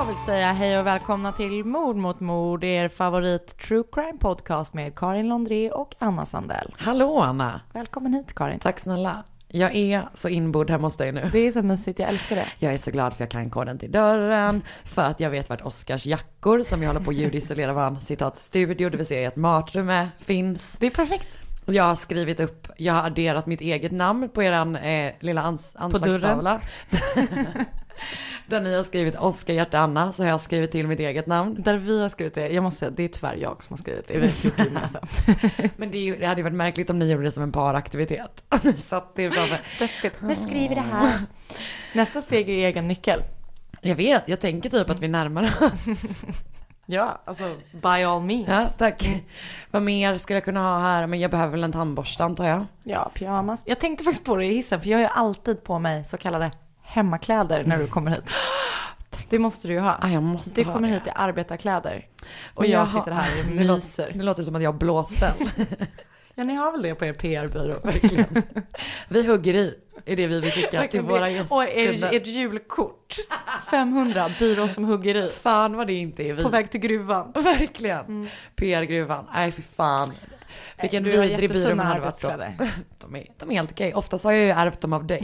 vill säga hej och välkomna till Mord mot mord, er favorit true crime podcast med Karin Londré och Anna Sandell. Hallå Anna. Välkommen hit Karin. Tack snälla. Jag är så inbord hemma hos dig nu. Det är så mysigt, jag älskar det. Jag är så glad för jag kan koden till dörren. För att jag vet vart Oscars jackor som jag håller på att ljudisolera vår citatstudio, det vill säga ett matrum finns. Det är perfekt. Jag har skrivit upp, jag har adderat mitt eget namn på eran lilla anslagstavla. Där ni har skrivit Oscar Hjärta Anna, så har jag skrivit till mitt eget namn. Där vi har skrivit det, jag måste säga, det är tyvärr jag som har skrivit det. Jag vet inte Men det hade ju varit märkligt om ni gjorde det som en paraktivitet. Ni satt det framför. Nu skriver det här. Nästa steg är egen nyckel. Jag vet, jag tänker typ att vi närmar oss. Ja, alltså by all means. Ja, tack. Vad mer skulle jag kunna ha här? Men jag behöver väl en tandborste antar jag. Ja, pyjamas. Jag tänkte faktiskt på det i hissen, för jag har ju alltid på mig så kallade hemmakläder när du kommer hit. Det måste du ju ha. Jag måste du kommer hit i arbetarkläder. Och men jag sitter här och myser. Det låter som att jag har blåställ. Ja, ni har väl det på er PR-byrå. Verkligen. Vi hugger i. Är det vi vill skicka till våra gäster. Och ett julkort. 500 byrå som hugger i. Fan vad det inte är vi. På väg till gruvan. Verkligen. PR-gruvan. Nej för fan. Vilken vidrig byrå man hade varit då. De är helt okej. Oftast har jag ju ärvt dem av dig.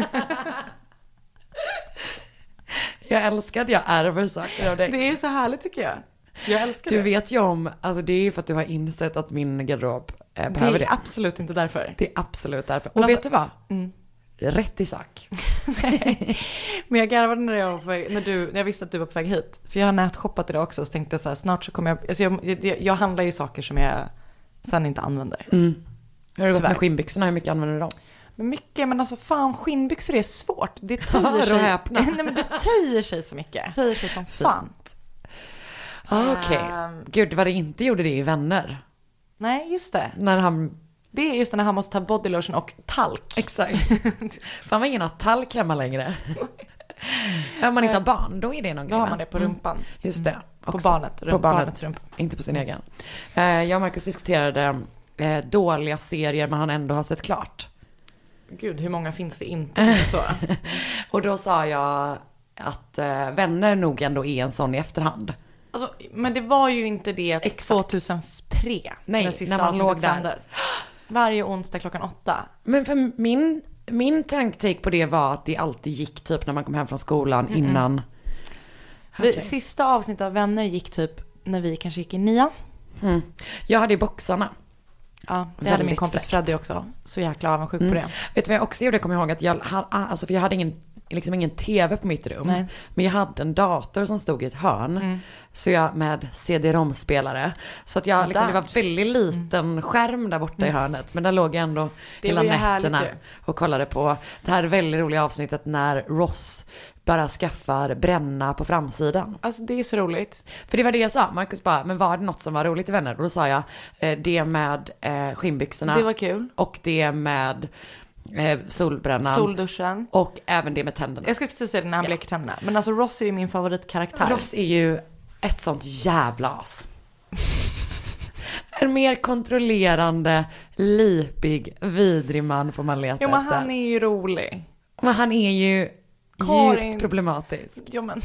Jag älskar att jag ärver saker av dig. Det är så härligt tycker jag. Jag älskar du det. Du vet ju om, alltså det är ju för att du har insett att min garderob behöver det. Det är absolut inte därför. Det är absolut därför. Och alltså, vet du vad? Rätt i sak. Men jag garvade när jag visste att du var på väg hit. För jag har nätshoppat idag också, så tänkte jag så här, snart så kommer jag... Alltså jag handlar ju saker som jag sen inte använder. Har du gått med skinnbyxorna? Hur mycket använder du dem? Mycket, men alltså fan, skinnbyxor är svårt. Det töjer sig. Nej, men det töjer sig så mycket. Det töjer sig som fan. Okej. Gud, vad det inte gjorde det i Vänner. Nej, just det. Det är just när han måste ta bodylotion och talk. Exakt. Fan, vad ingen har talk hemma längre. Om man inte har barn, då är det någon grej. Då har man det på rumpan. Just det. På barnets rumpa. Inte på sin egen. Jag och Marcus diskuterade dåliga serier man ändå har sett klart. Gud, hur många finns det inte som är så? Och då sa jag att Vänner nog ändå är en sån i efterhand. Alltså, men det var ju inte det exakt. 2003. Nej, när man låg där. Sändes. Varje onsdag 8:00. Men för min tanktake på det var att det alltid gick typ när man kom hem från skolan innan. Okay. Sista avsnittet av Vänner gick typ när vi kanske gick i 9. Jag hade i boxarna. Ja, det hade min kompis Freddy också. Så jäkla avundsjuk på det. Vet du vad jag också gjorde? Jag kommer ihåg att för jag hade ingen tv på mitt rum. Nej. Men jag hade en dator som stod i ett hörn. Så jag med CD-ROM-spelare. Så att jag det var väldigt liten skärm där borta i hörnet. Men där låg jag ändå hela nätterna och kollade på det här väldigt roliga avsnittet när Ross bara skaffar bränna på framsidan. Alltså det är så roligt. För det var det jag sa. Marcus bara, men var det något som var roligt i Vänner? Och då sa jag, det med skinnbyxorna. Det var kul. Och det med solbrännan. Solduschen. Och även det med tänderna. Jag skulle precis säga det när han bleker tänderna. Men alltså Ross är ju min favoritkaraktär. Ross är ju ett sånt jävla as. En mer kontrollerande, lipig, vidrig man får man leta efter. Jo, men han är ju rolig. Men han är ju djupt problematisk. Jo, men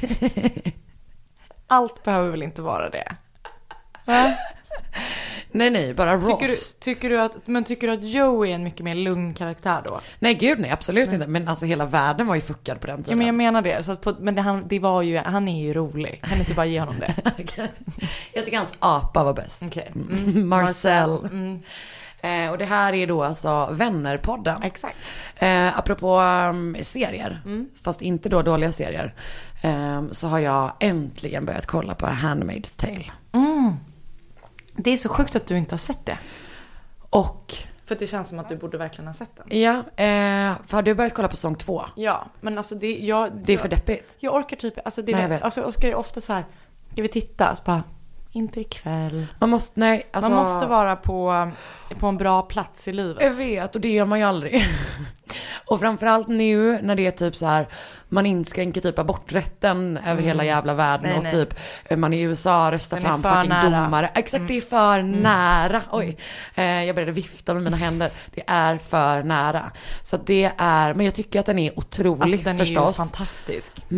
allt behöver väl inte vara det. Va? Nej, bara Ross. Tycker du att Joey är en mycket mer lugn karaktär då? Nej, gud nej, absolut inte. Men alltså hela världen var ju fuckad på den tiden. Ja, men jag menar det. Så att han är ju rolig. Kan inte bara ge honom det? Jag tycker hans apa var bäst. Okay. Marcel. Och det här är då alltså Vännerpodden. Exakt. Apropå serier, fast inte då dåliga serier, så har jag äntligen börjat kolla på Handmaid's Tale. Det är så sjukt att du inte har sett det. Och för det känns som att du borde verkligen ha sett den. Ja, för har du börjat kolla på säsong 2? Ja, men alltså det är för deppigt. Jag orkar typ, alltså det är alltså Oskar är ofta så här, ska vi titta? Så bara, inte ikväll. Man måste vara på en bra plats i livet. Jag vet, och det gör man ju aldrig. Och framförallt nu när det är typ så här, man inskränker typ aborträtten över hela jävla världen. Och typ man i USA röstar fram fucking domare. Exakt, det är för nära. Oj, jag började vifta med mina händer. Det är för nära. Så det är, men jag tycker att den är otrolig, alltså, den förstås. är ju fantastisk. Men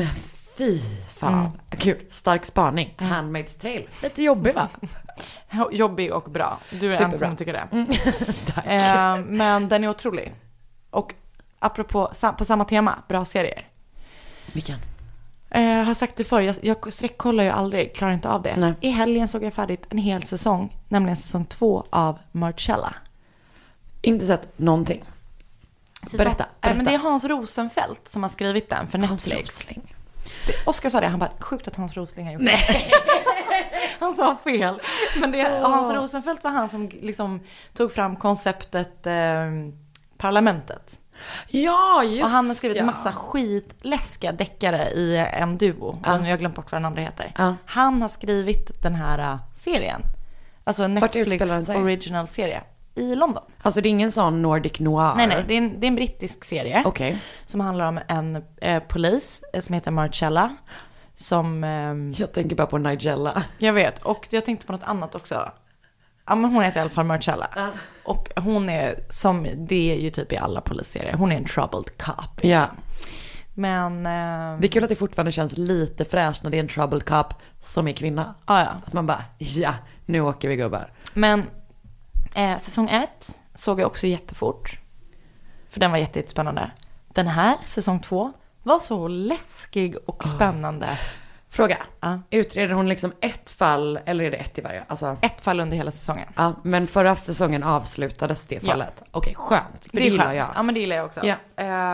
Fy fan. Kul, stark spaning. Handmaid's Tale. Lite jobbig va? Jobbig och bra. Du är Superbra. ensam som tycker det. Tack. Men den är otrolig. Och apropå på samma tema, bra serier. Vilken? Jag har sagt det förr, jag sträckkollar ju aldrig, klarar inte av det. Nej. I helgen såg jag färdigt en hel säsong, nämligen säsong 2 av Marcella. Inte sett någonting. Berätta. Men det är Hans Rosenfeldt som har skrivit den för Netflix. Oskar sa det, han bara, sjukt att Hans Rosling har gjort det. Han sa fel. Men Hans Rosenfeldt var han som liksom tog fram konceptet Parlamentet. Ja, just. Och han har skrivit massa skitläskiga deckare i en duo. Jag har glömt bort vad den andra heter. Han har skrivit den här serien. Alltså Netflix original-serie i London. Alltså det är ingen sån Nordic noir? Nej, det är en brittisk serie. Okay. Som handlar om en polis som heter Marcella. Som... jag tänker bara på Nigella. Jag vet, och jag tänkte på något annat också. Ja, men hon heter i alla fall Marcella. Och hon är, som det är ju typ i alla polisserier, hon är en troubled cop. Liksom. Ja. Men... det är kul att det fortfarande känns lite fräscht när det är en troubled cop som är kvinna. Ja. Att man bara, nu åker vi gubbar. Men säsong 1 såg jag också jättefort. För den var jättespännande. Den här, säsong 2, var så läskig och spännande. Fråga, utreder hon liksom ett fall eller är det ett i varje? Alltså... ett fall under hela säsongen. Ja, men förra säsongen avslutades det fallet. Okej, skönt. För det gillar skönt. Jag. Ja, men det gillar jag också. Ja.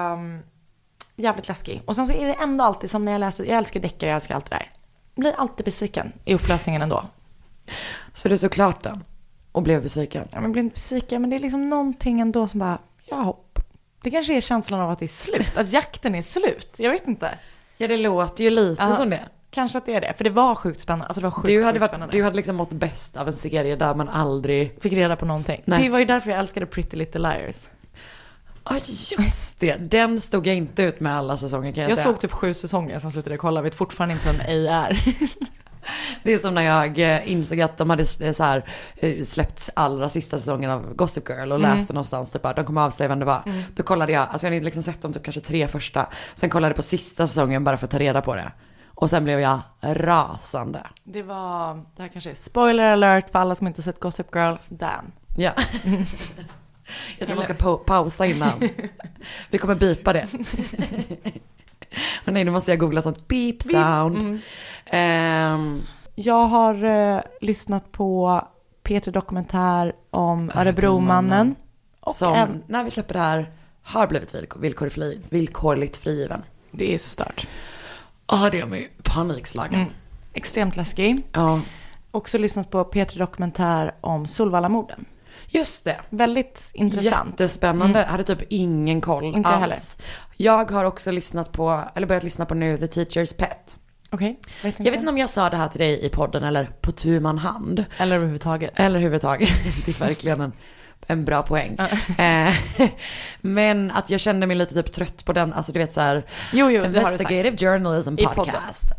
Jävligt läskig. Och sen så är det ändå alltid som när jag läser, jag älskar deckare, jag älskar allt det där. Jag blir alltid besviken i upplösningen ändå. Så du såg klart den och blev besviken? Ja, men jag blev inte besviken, men det är liksom någonting ändå som bara, hopp. Det kanske är känslan av att det är slut, att jakten är slut. Jag vet inte. Ja, det låter ju lite som det. Kanske att det är det, för det var sjukt spännande. Alltså det var sjukt spännande. Du hade liksom mått bäst av en serie där man aldrig fick reda på någonting. Nej. Det var ju därför jag älskade Pretty Little Liars. Ja, just det. Den stod jag inte ut med alla säsonger kan jag säga. Jag såg typ 7 säsonger, sen slutade jag kolla. Jag vet fortfarande inte vem A är. Det är som när jag insåg att de hade så här, släppts allra sista säsongen av Gossip Girl och läste någonstans typ, de kommer avslöja vem det var. Då kollade jag, alltså jag hade liksom sett dem typ kanske 3 första. Sen kollade jag på sista säsongen bara för att ta reda på det. Och sen blev jag rasande. Det här kanske är spoiler alert för alla som inte sett Gossip Girl. Dan. Ja. Jag tror man ska pausa innan. Vi kommer bipa det. Och nej, nu måste jag googla sånt beep sound. Jag har lyssnat på Peter Dokumentär om Örebromannen. Som när vi släpper det här har blivit villkorligt frigiven. Det är så stört. Ja, det är mig panikslagen. Extremt läskig. Ja. Också lyssnat på Peter Dokumentär om Solvallamorden. Just det. Väldigt intressant. Jättespännande. Hade typ ingen koll inte alls. Heller. Jag har också börjat lyssna på nu The Teacher's Pet. Okej. Jag vet inte om jag sa det här till dig i podden eller på tu man hand. Eller överhuvudtaget. Det är verkligen en bra poäng. Men att jag kände mig lite typ trött på den. Alltså du vet så här. Investigative Journalism Podcast.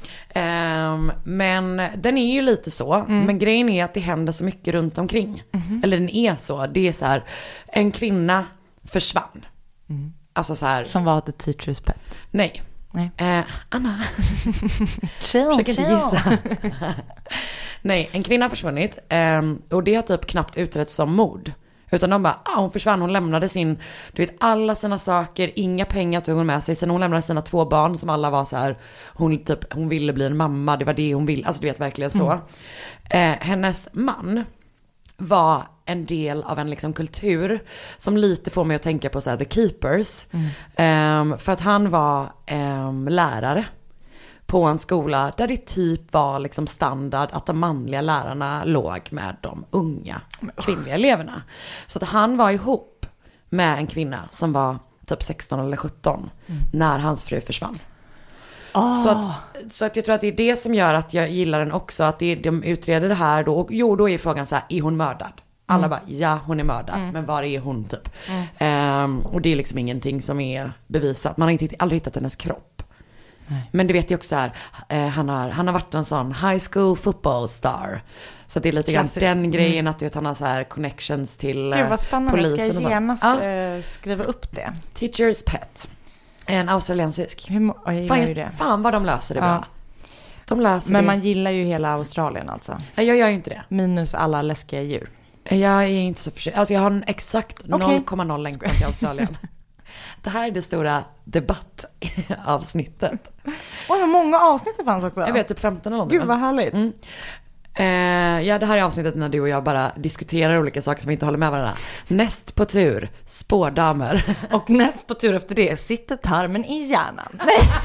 Men den är ju lite så. Men grejen är att det händer så mycket runt omkring. Eller den är så. Det är så här. En kvinna försvann. Alltså så här. Som var The Teacher's Pet. Nej. Anna. Försök inte gissa. Nej, en kvinna har försvunnit. Och det har typ knappt utretts som mord. Utan de bara, hon försvann, hon lämnade alla sina saker, inga pengar tog hon med sig. Sen hon lämnade sina 2 barn som alla var så här, hon ville bli en mamma, det var det hon ville. Alltså du vet verkligen så. Hennes man var en del av en liksom kultur som lite får mig att tänka på så här, The Keepers. För att han var lärare på en skola där det typ var liksom standard att de manliga lärarna låg med de unga kvinnliga eleverna. Så att han var ihop med en kvinna som var typ 16 eller 17 när hans fru försvann. Så att jag tror att det är det som gör att jag gillar den också. Att de utreder det här då. Och då är frågan så här, är hon mördad? Alla bara, ja hon är mördad. Men var är hon typ? Och det är liksom ingenting som är bevisat. Man har aldrig hittat hennes kropp. Nej. Men du vet ju också här, han har varit en sån high school football star. Så det är lite grann den grejen att han har så här connections till polisen. Gud vad spännande, ska jag gärna skriva upp det. Teacher's Pet. En australiensisk. Fan vad de löser det bra. De löser Men det. man gillar ju hela Australien alltså. Jag gör ju inte det. Minus alla läskiga djur. Jag är inte så förtjust. Alltså jag har en exakt 0,0 längtan till Australien. Det här är det stora debattavsnittet. Oj, vad många avsnitt det fanns också. Jag vet, typ 15 eller någonting. Gud, vad härligt. Ja, det här är avsnittet när du och jag bara diskuterar olika saker som vi inte håller med varandra. Näst på tur, spårdamer. Och näst på tur efter det sitter tarmen i hjärnan.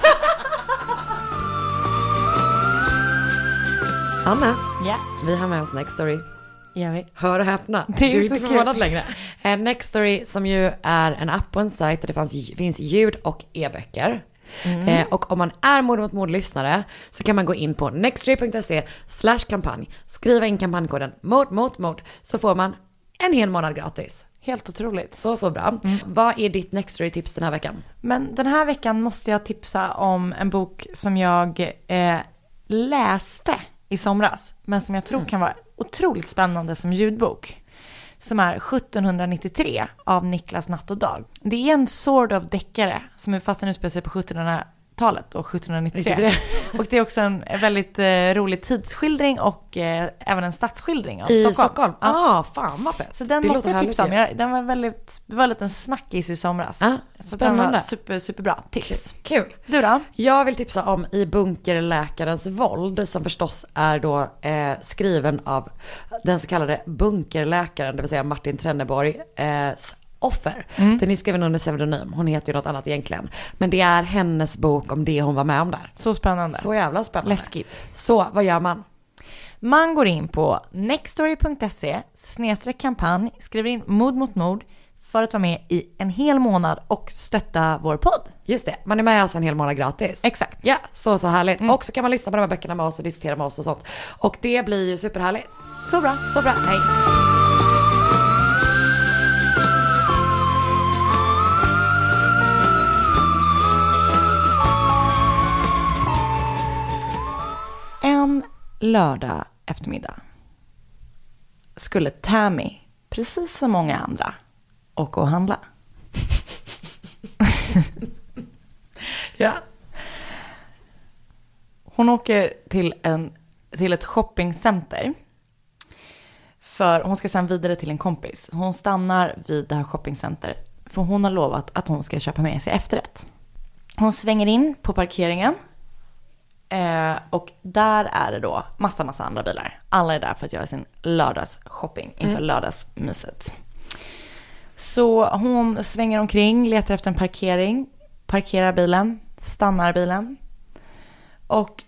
Anna, Ja. vi har med oss Next Story. Jag vet. Hör och häpna. Det är du är så inte förvånad längre. Next Story som ju är en app och en sajt där det finns ljud och e-böcker. Och om man är Mord mot mord-lyssnare så kan man gå in på nextstory.se/kampanj, skriva in kampanjkoden mord så får man en hel månad gratis. Helt otroligt. Så bra. Vad är ditt Next Story-tips den här veckan? Men den här veckan måste jag tipsa om en bok som jag läste i somras, men som jag tror kan vara otroligt spännande som ljudbok, som är 1793 av Niklas Natt och Dag. Det är en sort of deckare som är fast den utspelar sig på 1700-talet och 1793. Och det är också en väldigt rolig tidsskildring och även en stadsskildring av Stockholm. Ja. Fan vad fett. Så den måste jag tipsa om. Den var väldigt en snackis i somras. Spännande. Superbra tips. Kul. Du då? Jag vill tipsa om I bunkerläkarens våld, som förstås är då skriven av den så kallade bunkerläkaren, det vill säga Martin Trenneborg, offer. Den är skriven under pseudonym. Hon heter ju något annat egentligen. Men det är hennes bok om det hon var med om där. Så spännande. Så jävla spännande. Läskigt. Så, vad gör man? Man går in på nextstory.se/kampanj, skriver in mord mot mord för att vara med i en hel månad och stötta vår podd. Just det, man är med oss en hel månad gratis. Exakt. Ja, så härligt. Och så kan man lyssna på de här böckerna med oss och diskutera med oss och sånt. Och det blir ju superhärligt. Så bra. Hej. En lördag eftermiddag skulle Tammy, precis som många andra, åka och handla. Ja. Hon åker till ett shoppingcenter. För hon ska sen vidare till en kompis. Hon stannar vid det här shoppingcenter. För hon har lovat att hon ska köpa med sig efterrätt. Hon svänger in på parkeringen. Och där är det då massa andra bilar. Alla är där för att göra sin lördagsshopping inför lördagsmyset. Så hon svänger omkring, letar efter en parkering, parkerar bilen, stannar bilen. Och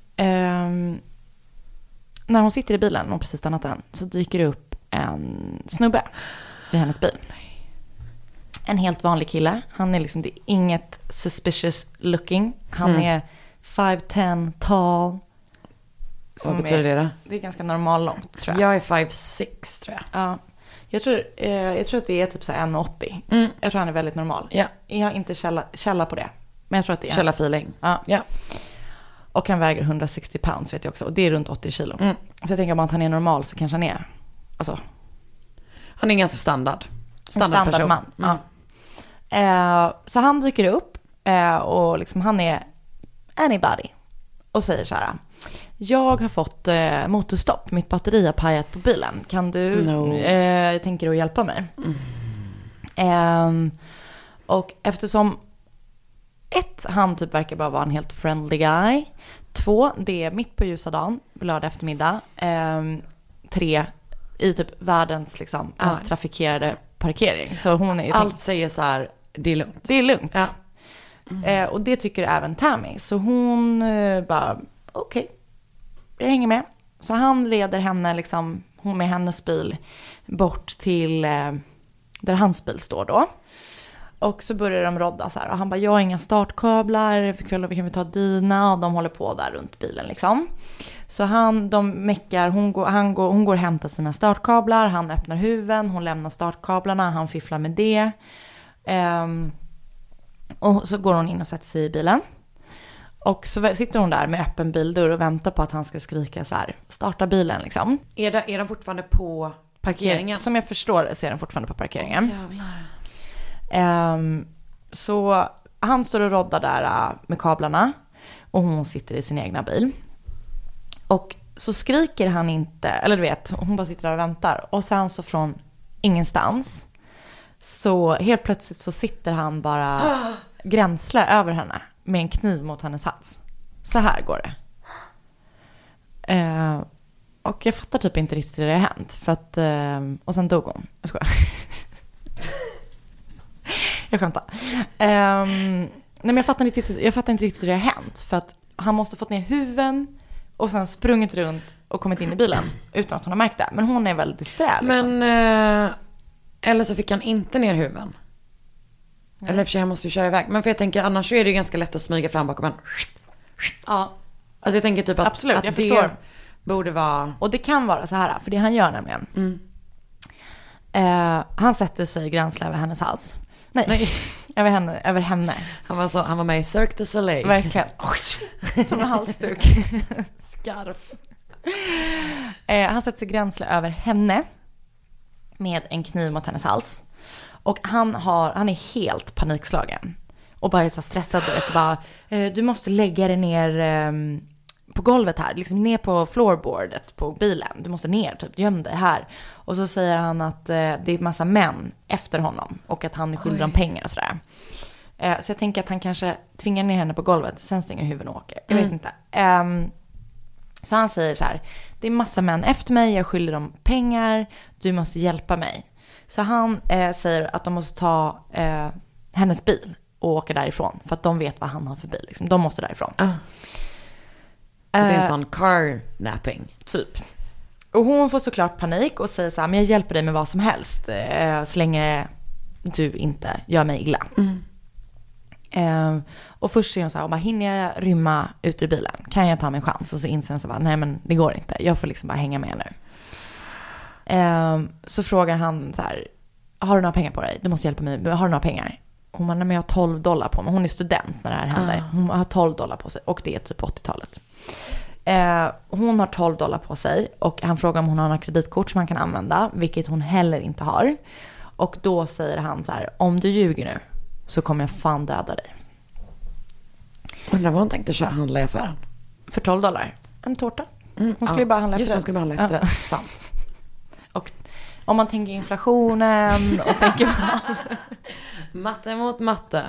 när hon sitter i bilen och precis stannat den, så dyker det upp en snubbe i hennes bil. En helt vanlig kille. Han är liksom, det är inget suspicious looking. Han är 5'10", tall. Vad betyder det då? Det är ganska normal långt, tror jag. Jag är 5'6", tror jag. Ja. Jag tror att det är typ så här 1,80. Jag tror han är väldigt normal. Ja. Jag har inte källa på det. Men jag tror att det är Källa-feeling. Ja. Och han väger 160 pounds, vet jag också. Och det är runt 80 kilo. Så jag tänker om att han är normal så kanske han är... Alltså, han är ganska standardperson. Man. Ja. Så han dyker upp och liksom han är anybody och säger så här: jag har fått motorstopp, mitt batteri har pajat på bilen, kan du jag tänker att hjälpa mig. Och eftersom han typ verkar bara vara en helt friendly guy, 2, det är mitt på ljusa dagen, lördag eftermiddag, 3, i typ världens liksom mest trafikerade parkering. Så hon är allt säger så här, det är lugnt. Det är lugnt. Ja. Och det tycker även Tammy. Så hon bara, okej, jag hänger med. Så han leder henne liksom, hon med hennes bil bort till där hans bil står då. Och så börjar de rodda så här. Och han bara, jag har inga startkablar, vi kan ta dina. Och de håller på där runt bilen liksom. Så de meckar, hon går och hämtar sina startkablar. Han öppnar huven, hon lämnar startkablarna. Han fifflar med det. Och så går hon in och sätter sig i bilen. Och så sitter hon där med öppen bildörr och väntar på att han ska skrika så här, starta bilen liksom. Är de fortfarande på parkeringen? Som jag förstår så är den fortfarande på parkeringen. Jävlar. Så han står och roddar där med kablarna. Och hon sitter i sin egna bil. Och så skriker han inte, eller du vet, hon bara sitter där och väntar. Och sen så från ingenstans, så helt plötsligt så sitter han bara gränsle över henne med en kniv mot hennes hals. Så här går det. Och jag fattar typ inte riktigt hur det har hänt. För att, och sen dog hon. Jag skojar. Jag skämtar. Nej, men jag fattar inte riktigt hur det har hänt. För att han måste fått ner huven och sen sprungit runt och kommit in i bilen utan att hon har märkt det. Men hon är väldigt disträ. Liksom. Men, eller så fick han inte ner huven. Nej. Eller för sig, han måste ju köra iväg. Men för jag tänker, annars så är det ju ganska lätt att smyga fram bakom en. Ja. Alltså jag tänker typ att, absolut, att jag det förstår. Borde vara... Och det kan vara så här, för det han gör nämligen. Han sätter sig gränsle över hennes hals. Nej. över henne. Han var med i Cirque du Soleil. Verkligen. Som en halsduk. Skarf. Han sätter sig gränsle över henne med en kniv mot hennes hals. Och han är helt panikslagen. Och bara är så stressad. Och bara, du måste lägga dig ner på golvet här. Liksom ner på floorboardet på bilen. Du måste ner, typ, göm dig här. Och så säger han att det är massa män efter honom. Och att han är skyldig dem pengar och sådär. Så jag tänker att han kanske tvingar ner henne på golvet. Sen stänger huvudet och åker. Jag vet inte. Så han säger så här: det är massa män efter mig. Jag skyller dem pengar. Du måste hjälpa mig. Så han säger att de måste ta hennes bil och åka därifrån. För att de vet vad han har för bil. Liksom. De måste därifrån. Så det är en sån carnapping. Typ. Och hon får såklart panik och säger så här: men jag hjälper dig med vad som helst. Så länge du inte gör mig illa. Och först säger hon så här: hinner jag rymma ut ur bilen? Kan jag ta min chans? Och så inser hon så här: nej men det går inte. Jag får liksom bara hänga med nu. Så frågar han så här: har du några pengar på dig? Du måste hjälpa mig. Har du några pengar? Hon bara: nej men jag har $12 på mig. Hon är student när det här händer. Hon har $12 på sig. Och det är typ 80-talet. Hon har $12 på sig. Och han frågar om hon har några kreditkort som han kan använda. Vilket hon heller inte har. Och då säger han så här: om du ljuger nu så kommer jag fan döda dig. Undrar vad hon tänkte handla i affären. För $12. En tårta. Hon skulle bara handla efter det. Hon skulle bara handla efter det. Sant. Och om man tänker inflationen och tänker matte mot matte.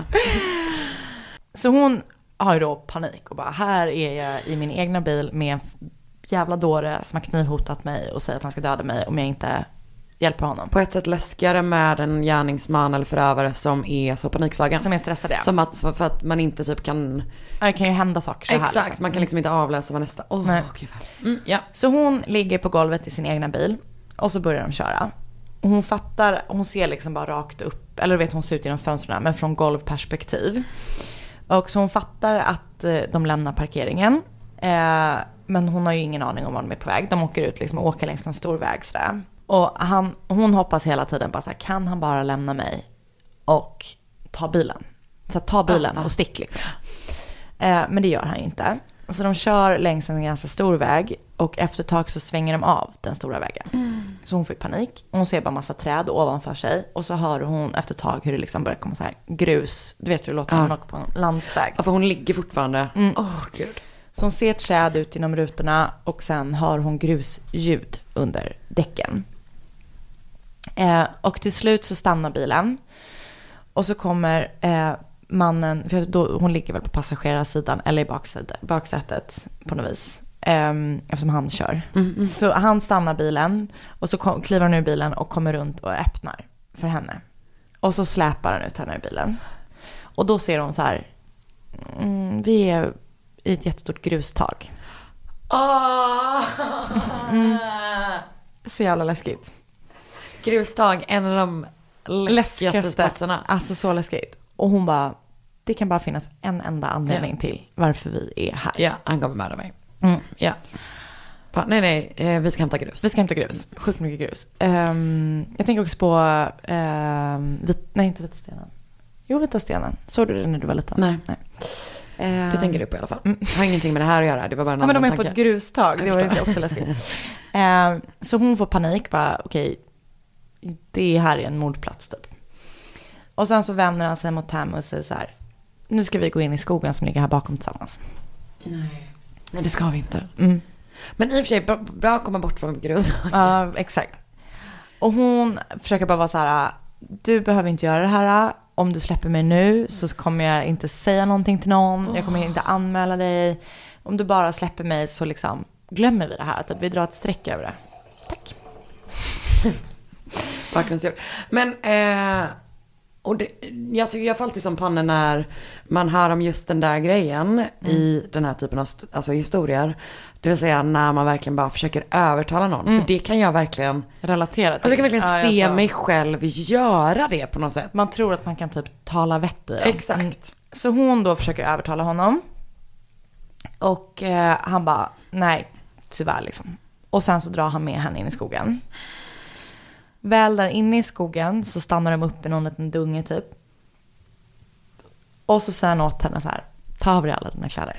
Så hon har ju då panik och bara: här är jag i min egna bil med en jävla dåre som har knivhotat mig och säger att han ska döda mig om jag inte hjälper honom. På ett sätt läskigare med en gärningsman eller förövare som är så panikslagen. Som är stressad, ja. Som att, för att man inte typ kan... Det kan ju hända saker så här. Exakt, liksom. Man kan liksom inte avläsa vad nästa... Ja. Så hon ligger på golvet i sin egna bil. Och så börjar de köra. Och hon fattar, hon ser liksom bara rakt upp. Eller vet, hon ser ut genom fönstren, men från golvperspektiv. Och så hon fattar att de lämnar parkeringen. Men hon har ju ingen aning om var de är på väg. De åker ut liksom och åker längs en stor väg sådär. Och hon hoppas hela tiden bara så här: kan han bara lämna mig och ta bilen? Så ta bilen och stick liksom. Men det gör han ju inte. Så de kör längs en ganska stor väg. Och efter ett tag så svänger de av den stora vägen. Så hon får panik. Hon ser bara massa träd ovanför sig. Och så hör hon efter ett tag hur det liksom börjar komma så här grus. Du vet hur det låter när hon åker på en landsväg. Ja, för hon ligger fortfarande. Gud. Så hon ser träd ut genom rutorna. Och sen hör hon grusljud under däcken. Och till slut så stannar bilen. Och så kommer mannen, för då, hon ligger väl på passagerarsidan eller i baksätet på något vis. Eftersom han kör. Så han stannar bilen. Och så kliver han ur bilen och kommer runt och öppnar för henne. Och så släpar han ut henne ur bilen. Och då ser hon så här: vi är i ett jättestort grustag. Så jävla läskigt. Grustag, en av de läskigaste platserna. Alltså så läskigt. Och hon bara: det kan bara finnas en enda anledning till varför vi är här. Ja, han kommer med mig. Ja. Nej, vi ska hämta grus. Vi ska hämta grus. Sjukt mycket grus. Jag tänker också på inte Vita stenen. Jo, Vita stenen. Såg du det när du var liten? Nej. Det tänker du på i alla fall. Jag har ingenting med det här att göra. Det var bara en annan men de är tanke. på ett grustag. Det var också läskigt. Så hon får panik. Bara, okej, det här är en mordplats typ. Och sen så vänder han sig mot Tam och säger så här: nu ska vi gå in i skogen som ligger här bakom tillsammans. Nej, det ska vi inte. Mm. Men i och för sig, bra att komma bort från grus. Ja, exakt. Och hon försöker bara vara så här, du behöver inte göra det här. Om du släpper mig nu så kommer jag inte säga någonting till någon. Jag kommer inte anmäla dig. Om du bara släpper mig så liksom glömmer vi det här. Att vi drar ett streck över det. Tack. Bakgrundsljud. Men, och det, jag tycker jag får alltid som panna när man hör om just den där grejen i den här typen av historier. Det vill säga när man verkligen bara försöker övertala någon. För det kan jag verkligen relatera till. Alltså jag kan verkligen se mig själv göra det på något sätt. Man tror att man kan typ tala vett i det. Exakt. Så hon då försöker övertala honom. Och han bara, nej, tyvärr liksom. Och sen så drar han med henne in i skogen. Väl där inne i skogen så stannar de upp i någon liten dunge typ. Och så säger han åt henne så här, ta av dig alla dina kläder.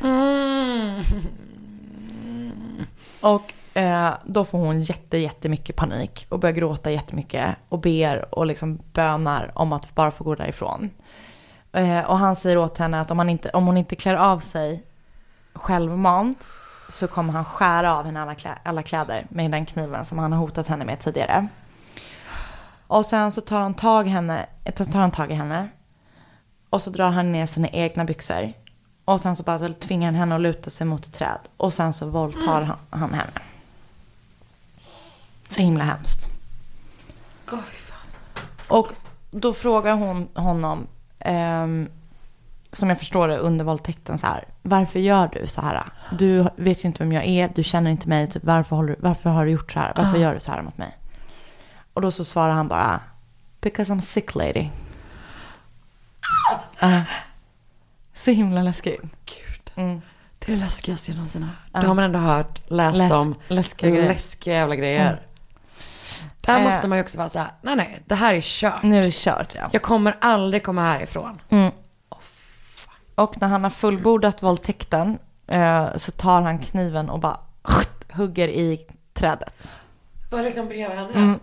Och då får hon jättemycket panik och börjar gråta jättemycket och ber och liksom bönar om att bara få gå därifrån. Och han säger åt henne att om hon inte klär av sig självmant så kommer han skära av henne alla kläder med den kniven som han har hotat henne med tidigare. Och sen så tar han tag i henne och så drar han ner sina egna byxor. Och sen så bara tvingar han henne att luta sig mot ett träd. Och sen så våldtar han henne. Så himla hemskt. Och då frågar hon honom, som jag förstår det under våldtäkten så här, varför gör du så här? Du vet ju inte vem jag är, du känner inte mig, typ, varför har du gjort så här? Varför gör du så här mot mig? Och då så svarar han bara, because I'm sick lady. Så himla läskigt. Gud. Det är det läskigaste jag någonsin har hört. Det har man ändå läst om. Läskiga jävla grejer. Där måste man ju också vara så här, nej, det här är kört. Nu är det kört, ja. Jag kommer aldrig komma härifrån. Och när han har fullbordat våldtäkten så tar han kniven och bara hugger i trädet. Bara liksom bredvid henne.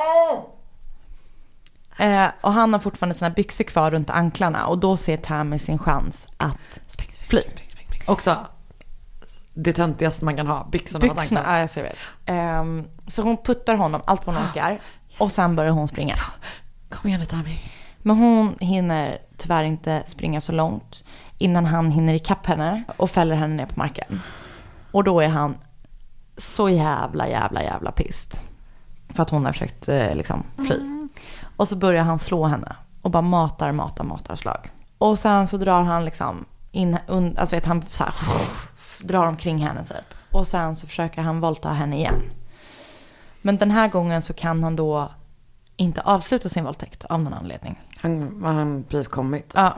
Och han har fortfarande sina byxor kvar runt anklarna. Och då ser Tammy sin chans att fly. Också det töntigaste man kan ha. Byxorna runt anklarna. Ja, jag vet. Så hon puttar honom allt vad hon orkar. Och sen börjar hon springa. Kom igen Tammy. Men hon hinner tyvärr inte springa så långt innan han hinner ikapp henne och fäller henne ner på marken. Och då är han så jävla pissed. För att hon har försökt liksom fly. Och så börjar han slå henne. Och bara matar slag. Och sen så drar han liksom in, alltså vet han så här, drar omkring henne typ. Och sen så försöker han våldta henne igen. Men den här gången så kan han då inte avsluta sin våldtäkt av någon anledning. Han precis kommit. Ja.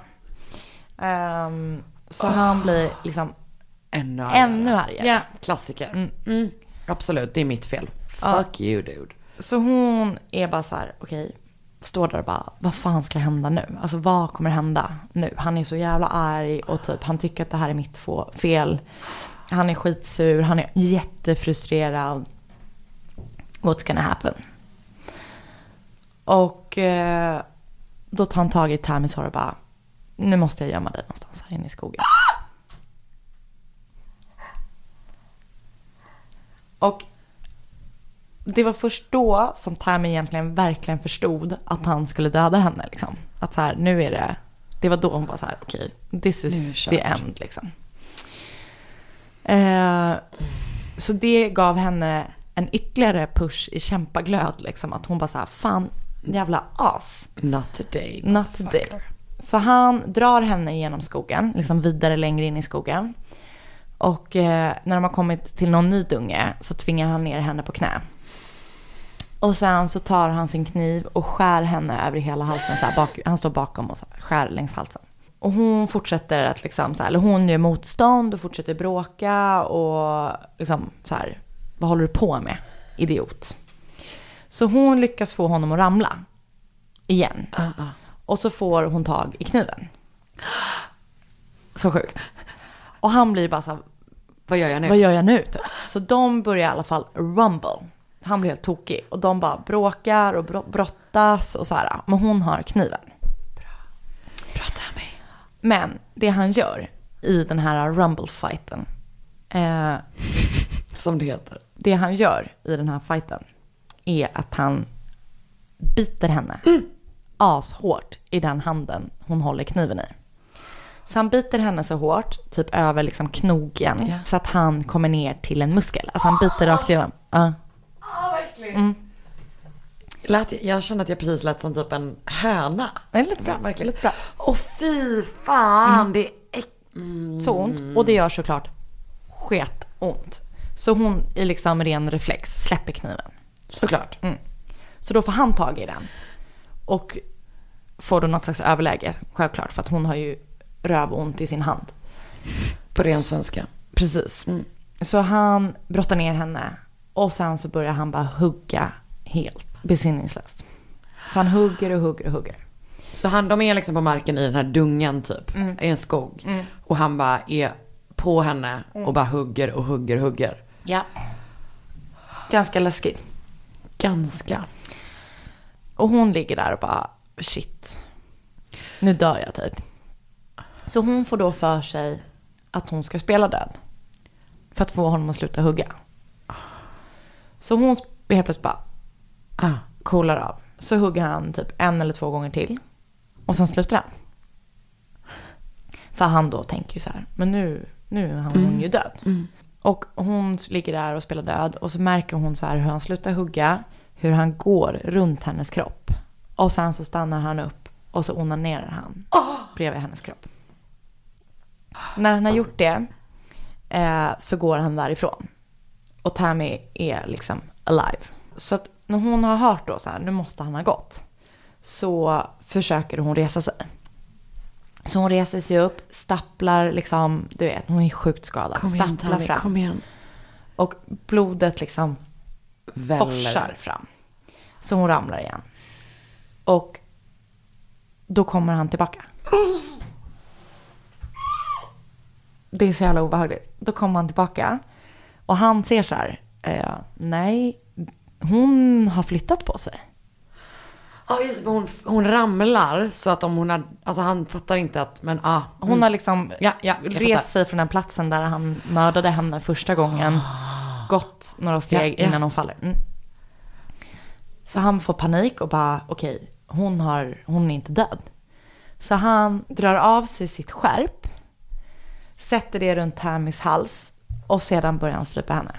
Så han blir liksom ännu argare. Ja, klassiker. Absolut, det är mitt fel. Fuck you dude. Så hon är bara så här, okej, står där och bara, vad fan ska hända nu? Alltså vad kommer hända nu? Han är så jävla arg och typ, han tycker att det här är mitt fel. Han är skitsur, han är jättefrustrerad. What's gonna happen? Och då tar han tag i Tammys hår och bara, nu måste jag gömma dig någonstans här inne i skogen. Och det var först då som Tammy egentligen verkligen förstod att han skulle döda henne liksom. Att så här, nu är det var då hon var så här, okej, this is the end liksom. Så det gav henne en ytterligare push i kämpaglöd liksom, att hon bara så här, fan, jävla as. Not today. Så han drar henne genom skogen, liksom vidare längre in i skogen. Och när de har kommit till någon ny dunge så tvingar han ner henne på knä. Och sen så tar han sin kniv och skär henne över hela halsen så här, han står bakom och så här, skär längs halsen. Och hon fortsätter att liksom så här, eller hon gör motstånd och fortsätter bråka och liksom så här, vad håller du på med, idiot? Så hon lyckas få honom att ramla igen. Och så får hon tag i kniven. Så sjukt. Och han blir bara så här, vad gör jag nu? Vad gör jag nu? Typ. Så de börjar i alla fall rumble. Han blir helt tokig. Och de bara bråkar och brottas och så här. Men hon har kniven. Bra Tammy. Men det han gör i den här Rumble-fighten. Som det heter. Det han gör i den här fighten är att han biter henne ashårt i den handen hon håller kniven i. Så han biter henne så hårt, typ över liksom knogen, så att han kommer ner till en muskel. Alltså han biter rakt igenom. Verkligen. Jag kände att jag precis lät som typ en höna. Det är lite bra, verkligen. Lite bra. Åh fy fan, det är så ont. Och det gör såklart sketont. Så hon i liksom ren reflex släpper kniven. Såklart. Så då får han tag i den. Och får då något slags överläge, självklart. För att hon har ju rövont i sin hand. På ren svenska. Precis. Så han brottar ner henne. Och sen så börjar han bara hugga helt besinningslöst. Så han hugger och hugger och hugger. Så de är liksom på marken i den här dungan typ. I en skog. Och han bara är på henne och bara hugger och hugger och hugger. Ja. Ganska läskigt. Ganska. Och hon ligger där och bara, shit. Nu dör jag typ. Så hon får då för sig att hon ska spela död. För att få honom att sluta hugga. Så hon helt plötsligt bara coolar av. Så hugger han typ 1 eller 2 gånger till. Och sen slutar han. För han då tänker ju så här, men nu är hon ju död. Och hon ligger där och spelar död. Och så märker hon så här hur han slutar hugga. Hur han går runt hennes kropp. Och sen så stannar han upp. Och så onanerar han bredvid hennes kropp. När han har gjort det så går han därifrån. Och Tammy är liksom alive. Så att när hon har hört då så här, nu måste han ha gått. Så försöker hon resa sig. Så hon reser sig upp, stapplar liksom, du vet, hon är sjukt skadad. Kom igen, stapplar Tammy, fram. kom igen. Och blodet liksom forsar fram. Så hon ramlar igen. Och då kommer han tillbaka. Det är så jävla obehagligt. Då kommer han tillbaka. Och han ser så här, nej, hon har flyttat på sig. Ja, just hon ramlar så att om hon har, alltså han fattar inte att, men hon har liksom rest sig från den platsen där han mördade henne första gången. Gått några steg innan hon faller. Så han får panik och bara, okej, hon är inte död. Så han drar av sig sitt skärp, sätter det runt Tammys hals och sedan börjar han strypa henne.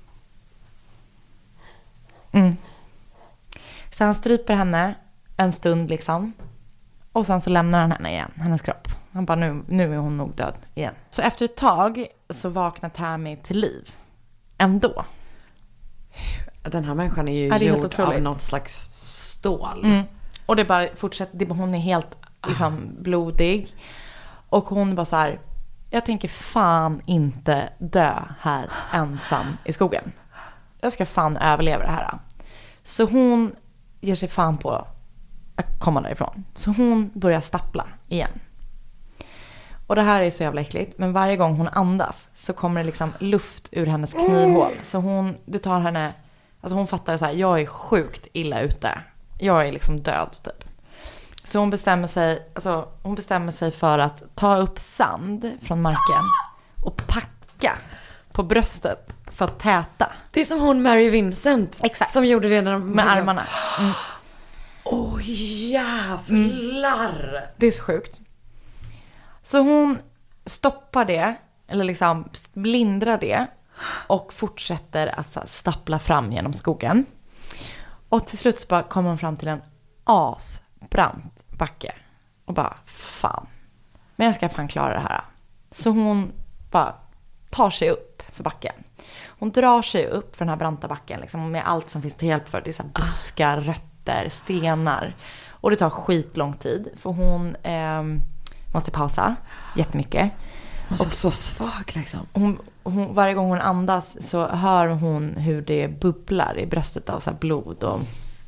Så han stryper henne en stund liksom. Och sen så lämnar han henne igen, hennes kropp. Han bara, nu är hon nog död igen. Så efter ett tag så vaknar Tammy till liv. Ändå. Den här människan är ju gjord av något slags stål. Och det bara fortsätter, hon är helt liksom blodig. Och hon bara så här, jag tänker fan inte dö här ensam i skogen. Jag ska fan överleva det här. Så hon ger sig fan på att komma därifrån. Så hon börjar stappla igen. Och det här är så jävla äckligt. Men varje gång hon andas så kommer det liksom luft ur hennes knivhål. Så du tar henne, alltså hon fattar så här, jag är sjukt illa ute. Jag är liksom död typ. Så hon bestämmer sig för att ta upp sand från marken och packa på bröstet för att täta. Det är som hon Mary Vincent. Exakt. Som gjorde det när med armarna. Åh jävlar. Det är så sjukt. Så hon stoppar det, eller liksom lindrar det och fortsätter att så här, stappla fram genom skogen. Och till slut så bara kommer hon fram till en asbrant backe. Och bara, fan. Men jag ska fan klara det här. Så hon bara tar sig upp för backen. Hon drar sig upp för den här branta backen liksom, med allt som finns till hjälp för. Det är så här buskar, rötter, stenar. Och det tar skitlång tid. För hon måste pausa jättemycket. Hon är så svag liksom. Hon, varje gång hon andas så hör hon hur det bubblar i bröstet av så här blod. Och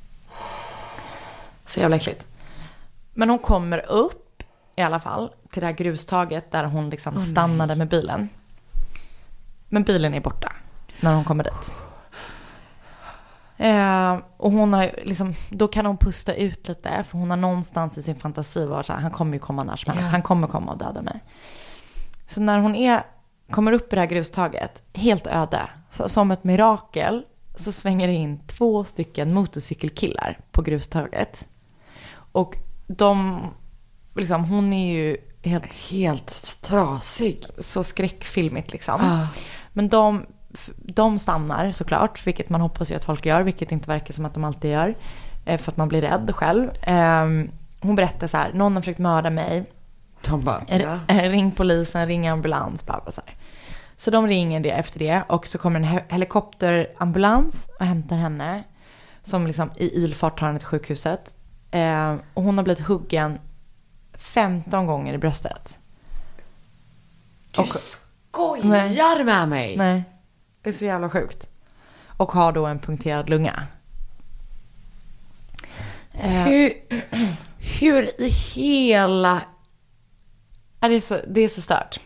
så jävla äckligt. Men hon kommer upp i alla fall till det här grustaget där hon liksom stannade med bilen. Men bilen är borta när hon kommer dit. Och hon har liksom, då kan hon pusta ut lite, för hon har någonstans i sin fantasi varit så här, han kommer ju komma när som helst, han kommer komma och döda mig. Så när hon kommer upp i det här grustaget, helt öde, så, som ett mirakel, så svänger det in 2 stycken motorcykelkillar på grustaget. Och de, liksom, hon är ju helt trasig. Så skräckfilmigt liksom. Men de stannar såklart, vilket man hoppas ju att folk gör, vilket inte verkar som att de alltid gör, för att man blir rädd själv. Hon berättar så här, någon har försökt mörda mig. De bara, ring polisen, ring ambulans, bara så här. Så de ringer det efter det, och så kommer en helikopterambulans och hämtar henne, som liksom i ilfart tar henne till sjukhuset. Och hon har blivit huggen 15 gånger i bröstet. Du skojar med mig? Nej, det är så jävla sjukt. Och har då en punkterad lunga. Hur i hela... Det är så stört.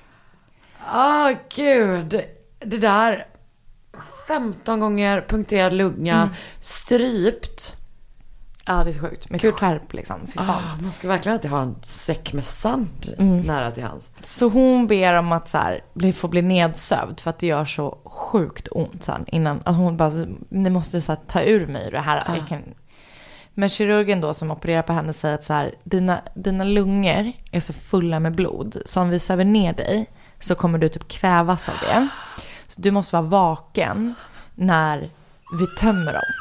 Gud. Det där 15 gånger punkterad lunga, strypt. Ja, det är så sjukt. Med skärp liksom. Man ska verkligen inte ha en säck med sand nära till hans. Så hon ber om att så här, få bli nedsövd, för att det gör så sjukt ont sen innan. Alltså hon bara, ni måste så här, ta ur mig det här. Men kirurgen då som opererar på henne säger att så här, dina lungor är så fulla med blod, så om vi söver ner dig så kommer du typ kvävas av det. Så du måste vara vaken när vi tömmer dem.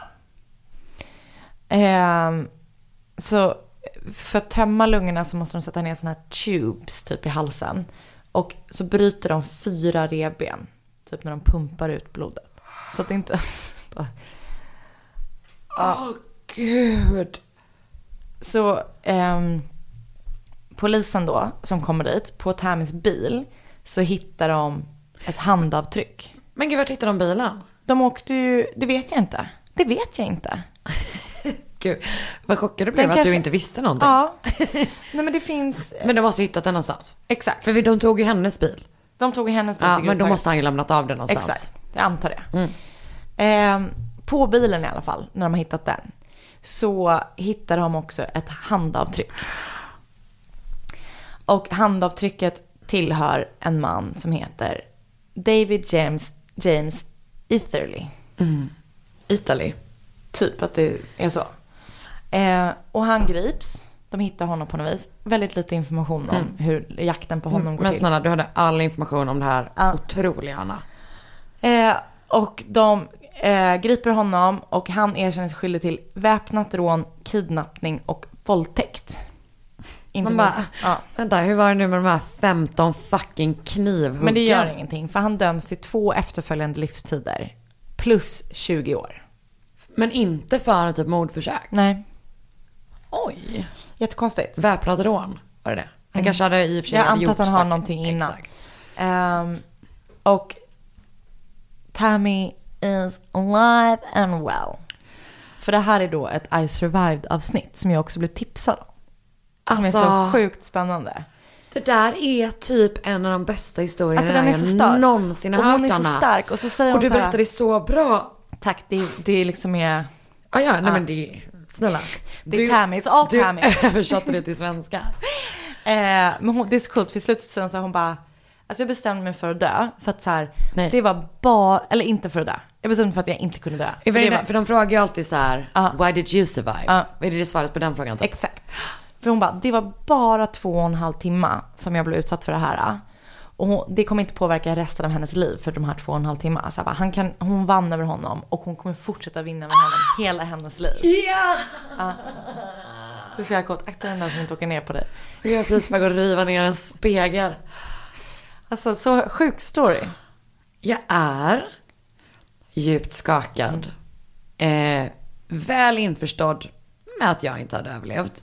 Så för att tömma lungorna så måste de sätta ner såna här tubes typ i halsen. Och så bryter de 4 revben typ när de pumpar ut blodet. Så att det inte... Gud. Så polisen då som kommer dit, på Tammys bil så hittar de ett handavtryck. Men gud, vart hittar de bilen? De åkte ju, det vet jag inte. Gud, vad chockad du blev att du inte visste någonting. Ja, nej men det finns... Men de måste hittat den någonstans. Exakt. För de tog ju hennes bil. Ja, men då måste han ju lämnat av den någonstans. Exakt, jag antar det. På bilen i alla fall, när de har hittat den, så hittar de också ett handavtryck. Och handavtrycket tillhör en man som heter David James Etherly. Italy. Typ att det är så. Och han grips. De hittar honom på något vis. Väldigt lite information om hur jakten på honom går men till. Men snälla, du hade all information om det här otroliga, Anna. Och de griper honom och han erkänner sig skyldig till väpnat rån, kidnappning och våldtäkt. Man bara, vänta, hur var det nu med de här 15 fucking knivhuggen? Men det gör ingenting, för han döms till 2 efterföljande livstider plus 20 år. Men inte för typ mordförsök? Nej. Oj. Jättekonstigt. Väpnat rån, var det? Han kanske hade i och för sig jag antar gjort att han har någonting innan. Exakt. Och Tammy is alive and well. För det här är då ett I Survived-avsnitt som jag också blev tipsad om. Som är så sjukt spännande. Det där är typ en av de bästa historierna den är så stark. Någonsin har hört, Anna. Och hon är så stark. Och så säger och du hon berättar det så bra. Tack, det är liksom är... Men det är... Snälla. Det är Tammy, it's all Tammy. Du översatte det till svenska. Men det är så coolt, för i slutet sen så hon bara... Alltså jag bestämde mig för att dö. För att så här, det var bara... Eller inte för att dö. Jag bestämde mig för att jag inte kunde dö. För de frågar ju alltid så här: why did you survive? Vad är det svaret på den frågan? Typ? Exakt. För hon bara, det var bara 2,5 timmar som jag blev utsatt för det här. Och det kommer inte påverka resten av hennes liv för de här 2,5 timmar. Så bara, hon vann över honom och hon kommer fortsätta vinna över honom hela hennes liv. Ja! Det är så jag gott. Akta den där som inte åker ner på dig. Jag är precis på att gå och riva ner en spegel. Alltså, så sjuk story. Jag är djupt skakad. Väl införstådd med att jag inte hade överlevt.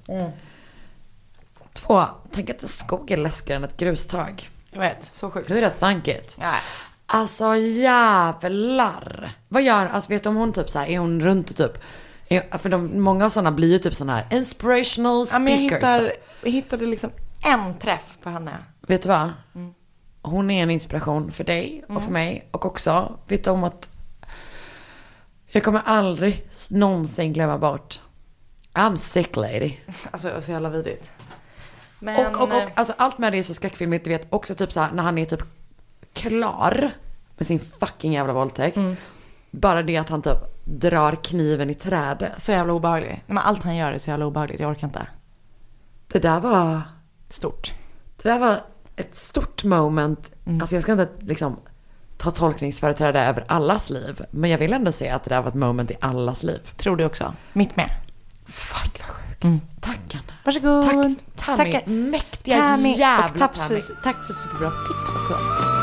2, tänk att en skog är läskigare än ett grustag. Jag vet, så sjukt. Hur är det think it? Nej. Alltså jävlar. Vad gör, alltså vet du om hon typ så här, är hon runt typ, för många av sådana blir ju typ sådana här inspirational speakers. Jag hittade liksom en träff på henne. Vet du vad? Hon är en inspiration för dig och för mig. Och också, vet du om att Jag kommer aldrig någonsin glömma bort I'm sick lady. Alltså så jävla vidrigt. Men... Och alltså, allt med det är så skräckfilmigt. Du vet också typ så här, när han är typ klar med sin fucking jävla våldtäkt. Bara det att han typ drar kniven i trädet. Så jävla obehagligt. Men allt han gör är så jävla obehagligt. Jag orkar inte. Det där var stort. Det där var ett stort moment. Alltså jag ska inte liksom ta tolkningsföreträde över allas liv. Men jag vill ändå säga att det där var ett moment i allas liv. Tror du också? Mitt med. Fuck vad sjukt. Tack Anna. Varsågod. Tack Tammy. Mäktiga Tammy. jävla Och Tammy. Tack för superbra tips också.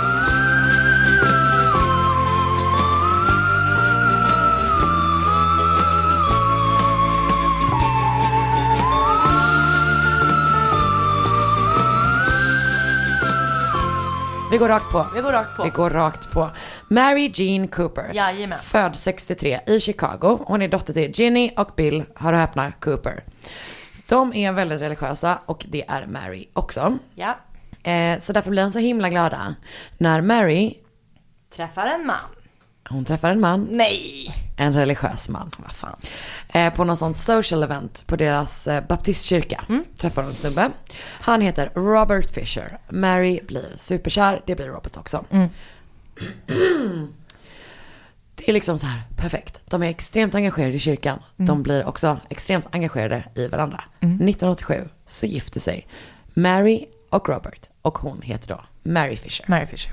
Vi går rakt på. Vi går rakt på. Mary Jean Cooper. Jajamän. Född 63 i Chicago. Hon är dotter till Ginny och Bill, hör och häpna, Cooper. De är väldigt religiösa och det är Mary också. Ja. Så därför blir hon så himla glada när Mary träffar en man. Hon träffar en man. Nej. En religiös man. Vad fan. På någon sånt social event på deras baptistkyrka. Träffar hon en snubbe. Han heter Robert Fisher. Mary blir superkär. Det blir Robert också. Det är liksom så här perfekt. De är extremt engagerade i kyrkan. De blir också extremt engagerade i varandra. 1987 så gifter sig Mary och Robert. Och hon heter då Mary Fisher. Mary Fisher.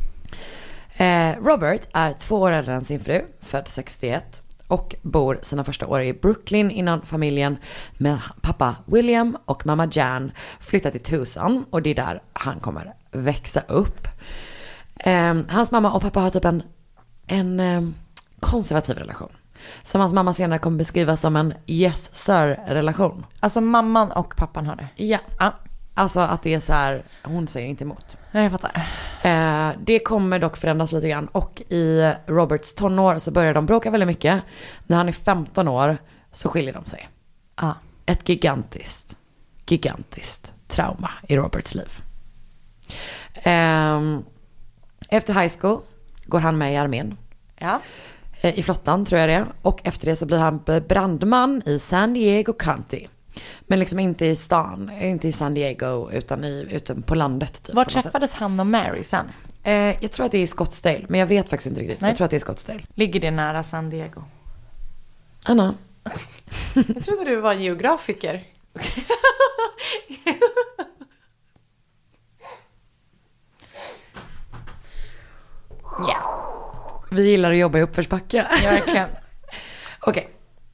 Robert är 2 år äldre än sin fru, född 61, och bor sina första år i Brooklyn innan familjen med pappa William och mamma Jan flyttar till Tucson, och det är där han kommer växa upp. Hans mamma och pappa har typ en konservativ relation, som hans mamma senare kommer beskriva som en yes sir-relation. Alltså mamman och pappan har det? Ja. Alltså att det är så här, hon säger inte emot. Jag fattar. Det kommer dock förändras lite grann. Och i Roberts tonår så börjar de bråka väldigt mycket. När han är 15 år så skiljer de sig. Ett gigantiskt trauma i Roberts liv. Efter high school går han med i armén. Ja. I flottan tror jag det. Och efter det så blir han brandman i San Diego County. Men liksom inte i stan, inte i San Diego, utan ute på landet. Typ, var träffades han och Mary sen? Jag tror att det är i Scottsdale, men jag vet faktiskt inte riktigt. Nej. Jag tror att det är Scottsdale. Ligger det nära San Diego? Anna. Jag trodde du var geografiker. Ja. Vi gillar att jobba i uppförsbacke. Ja, verkligen. Okej.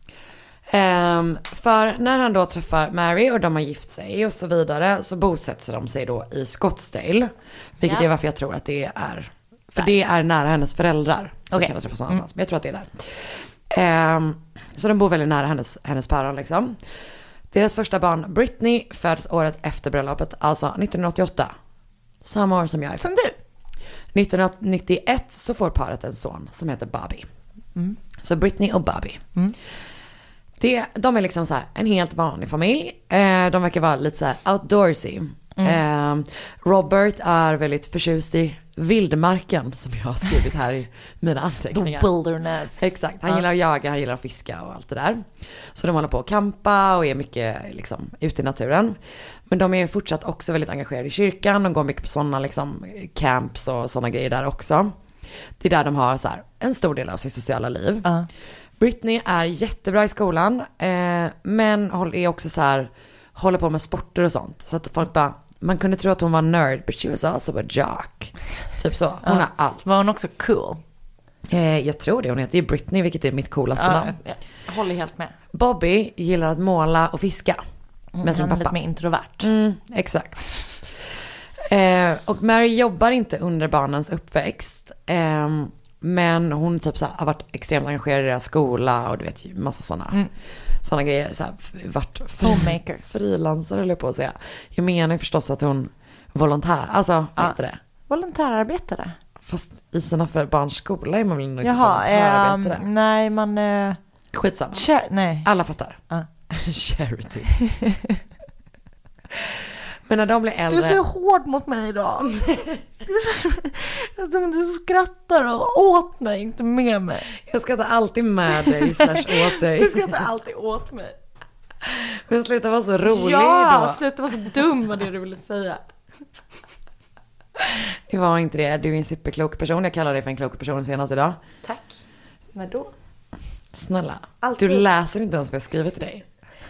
För när han då träffar Mary och de har gift sig och så vidare, så bosätter de sig då i Scottsdale. Vilket är varför jag tror att det är. För det är nära hennes föräldrar. Okej. Kan träffas någonstans, men jag tror att det är där. Så de bor väldigt nära hennes päron liksom. Deras första barn, Britney, föds året efter bröllopet, alltså 1988. Samma år som jag är. Som du. 1991 så får paret en son som heter Bobby. Så Britney och Bobby. De är liksom så här en helt vanlig familj. De verkar vara lite så här outdoorsy. Robert är väldigt förtjust i vildmarken, som jag har skrivit här i mina anteckningar. The wilderness. Exakt, han gillar att jaga, han gillar att fiska och allt det där. Så de håller på att campa och är mycket liksom ute i naturen. Men de är fortsatt också väldigt engagerade i kyrkan. De går mycket på sådana liksom camps och sådana grejer där också. Det är där de har så här en stor del av sitt sociala liv. Britney är jättebra i skolan, men är också så här, håller på med sporter och sånt. Så att folk bara, man kunde tro att hon var nerd, but she was also a jock. Typ så, hon har allt. Var hon också cool? Jag tror det, hon heter ju Britney, vilket är mitt coolaste namn. Jag håller helt med. Bobby gillar att måla och fiska med sin pappa. Lite mer introvert. Exakt. Och Mary jobbar inte under barnens uppväxt. Men hon typ så här, har varit extremt engagerad i deras skola och du vet massa sådana grejer, så här, varit homemaker, frilansare eller på att säga. Jag menar förstås att hon volontär, alltså vad heter det? Volontärarbetare. Fast i sina barns skola är man väl inte volontärarbetare? Nej, man skitsamma. Nej. Alla fattar. Charity. Men när de blir äldre... Du är så hård mot mig idag. Du skrattar åt mig, inte med mig. Jag skrattar alltid med dig / åt dig. Du skrattar alltid åt mig. Men sluta vara så rolig då. Sluta vara så dum, vad det du ville säga. Det var inte det. Du är en superklok person. Jag kallar dig för en klok person senast idag. Tack. När då? Snälla. Alltid. Du läser inte ens vad jag skrivit till dig.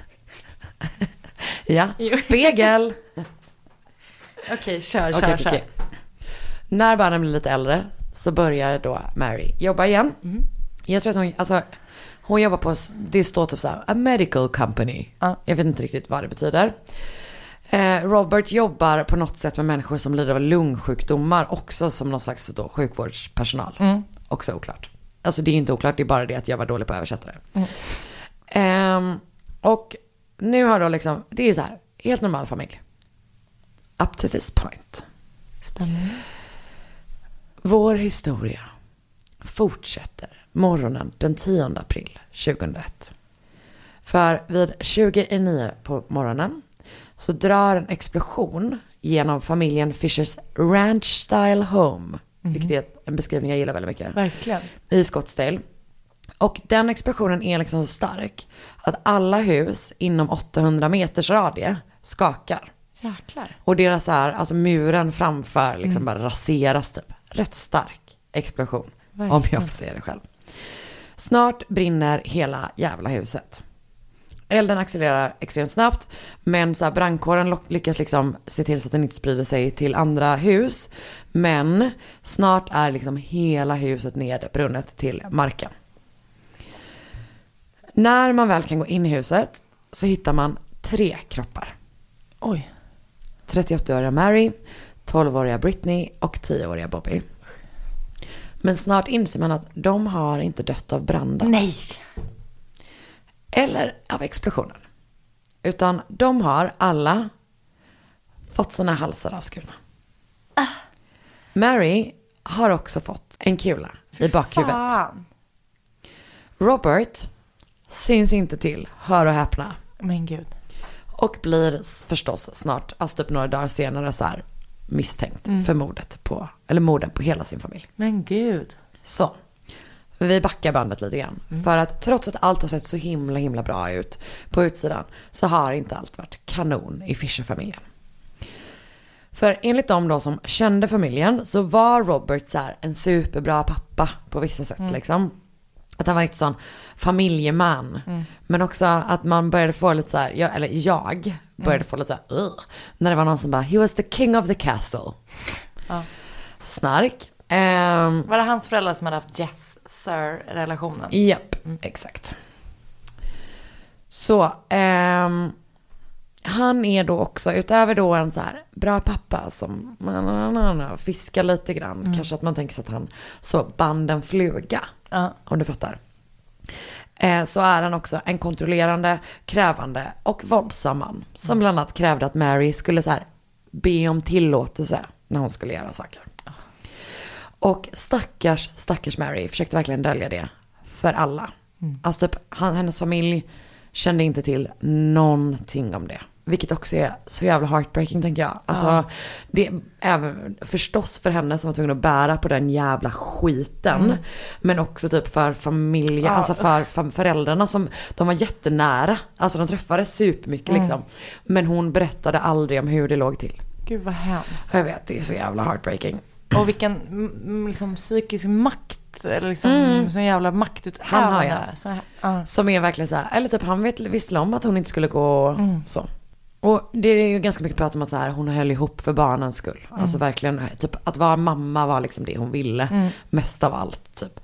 Ja, spegel. Okej, kör. När barnen blir lite äldre så börjar då Mary jobba igen. Jag tror att hon jobbar på, det står typ så här, a medical company. Jag vet inte riktigt vad det betyder. Robert jobbar på något sätt med människor som lider av lungsjukdomar, också som någon slags då sjukvårdspersonal. Också oklart. Alltså det är inte oklart, det är bara det att jag var dålig på att översätta det. Och nu har då liksom, det är ju så här, helt normal familj. Up to this point. Spännande. Vår historia fortsätter morgonen den 10 april 2001. För vid 20:09 på morgonen så drar en explosion genom familjen Fishers Ranch Style Home. Vilket är en beskrivning jag gillar väldigt mycket. Verkligen. I Scottsdale. Och den explosionen är liksom så stark att alla hus inom 800 meters radie skakar. Jäklar. Och deras här, alltså muren framför liksom bara raseras typ. Rätt stark explosion. Verkligen. Om jag får säga det själv. Snart brinner hela jävla huset. Elden accelererar extremt snabbt. Men så här, brandkåren lyckas liksom se till så att den inte sprider sig till andra hus. Men snart är liksom hela huset nedbrunnet till marken. När man väl kan gå in i huset så hittar man 3 kroppar. Oj. 38-åriga Mary, 12-åriga Britney och 10-åriga Bobby. Men snart inser man att de har inte dött av branden. Nej. Eller av explosionen. Utan de har alla fått sina halsar avskurna. Mary har också fått en kula i bakhuvudet. Fan. Robert syns inte till, hör och häpna. Men gud. Och blir förstås snart, alltså typ några dagar senare så här misstänkt för morden på hela sin familj. Men gud. Så, vi backar bandet lite grann. För att trots att allt har sett så himla bra ut på utsidan så har inte allt varit kanon i Fisher-familjen. För enligt de då som kände familjen så var Robert så här en superbra pappa på vissa sätt liksom. Att han var riktigt sån familjeman. Men också att man började få lite så här, jag började få lite så här, när det var någon som bara, he was the king of the castle. Snark. Var det hans föräldrar som hade haft Yes Sir-relationen? Japp, exakt. Så, han är då också, utöver då en så här bra pappa som fiskar lite grann. Kanske att man tänker sig att han så band en fluga. Om du fattar. Så är han också en kontrollerande, krävande och våldsam man. Som bland annat krävde att Mary skulle så här be om tillåtelse när hon skulle göra saker. Och stackars Mary försökte verkligen dölja det för alla. Alltså typ, hennes familj kände inte till någonting om det. Vilket också är så jävla heartbreaking, tänker jag. Alltså, det är även förstås för henne som var tvungen att bära på den jävla skiten. Men också typ för familjen, alltså för föräldrarna som, de var jättenära. Alltså de träffades supermycket liksom. Men hon berättade aldrig om hur det låg till. Gud vad hemskt. Jag vet, det är så jävla heartbreaking. Och vilken liksom psykisk makt, eller liksom sån jävla maktutövande. Han har som är verkligen så här, eller typ han visste om att hon inte skulle gå så. Och det är ju ganska mycket prat om att så här, hon höll ihop för barnens skull. Alltså verkligen, typ att vara mamma var liksom det hon ville. Mest av allt, typ.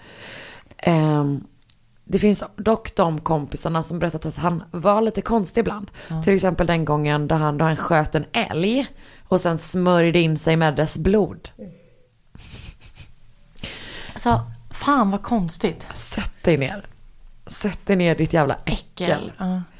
Det finns dock de kompisarna som berättat att han var lite konstig ibland. Till exempel den gången då han sköt en älg och sen smörjde in sig med dess blod. Alltså, fan vad konstigt. Sätt dig ner ditt jävla äckel.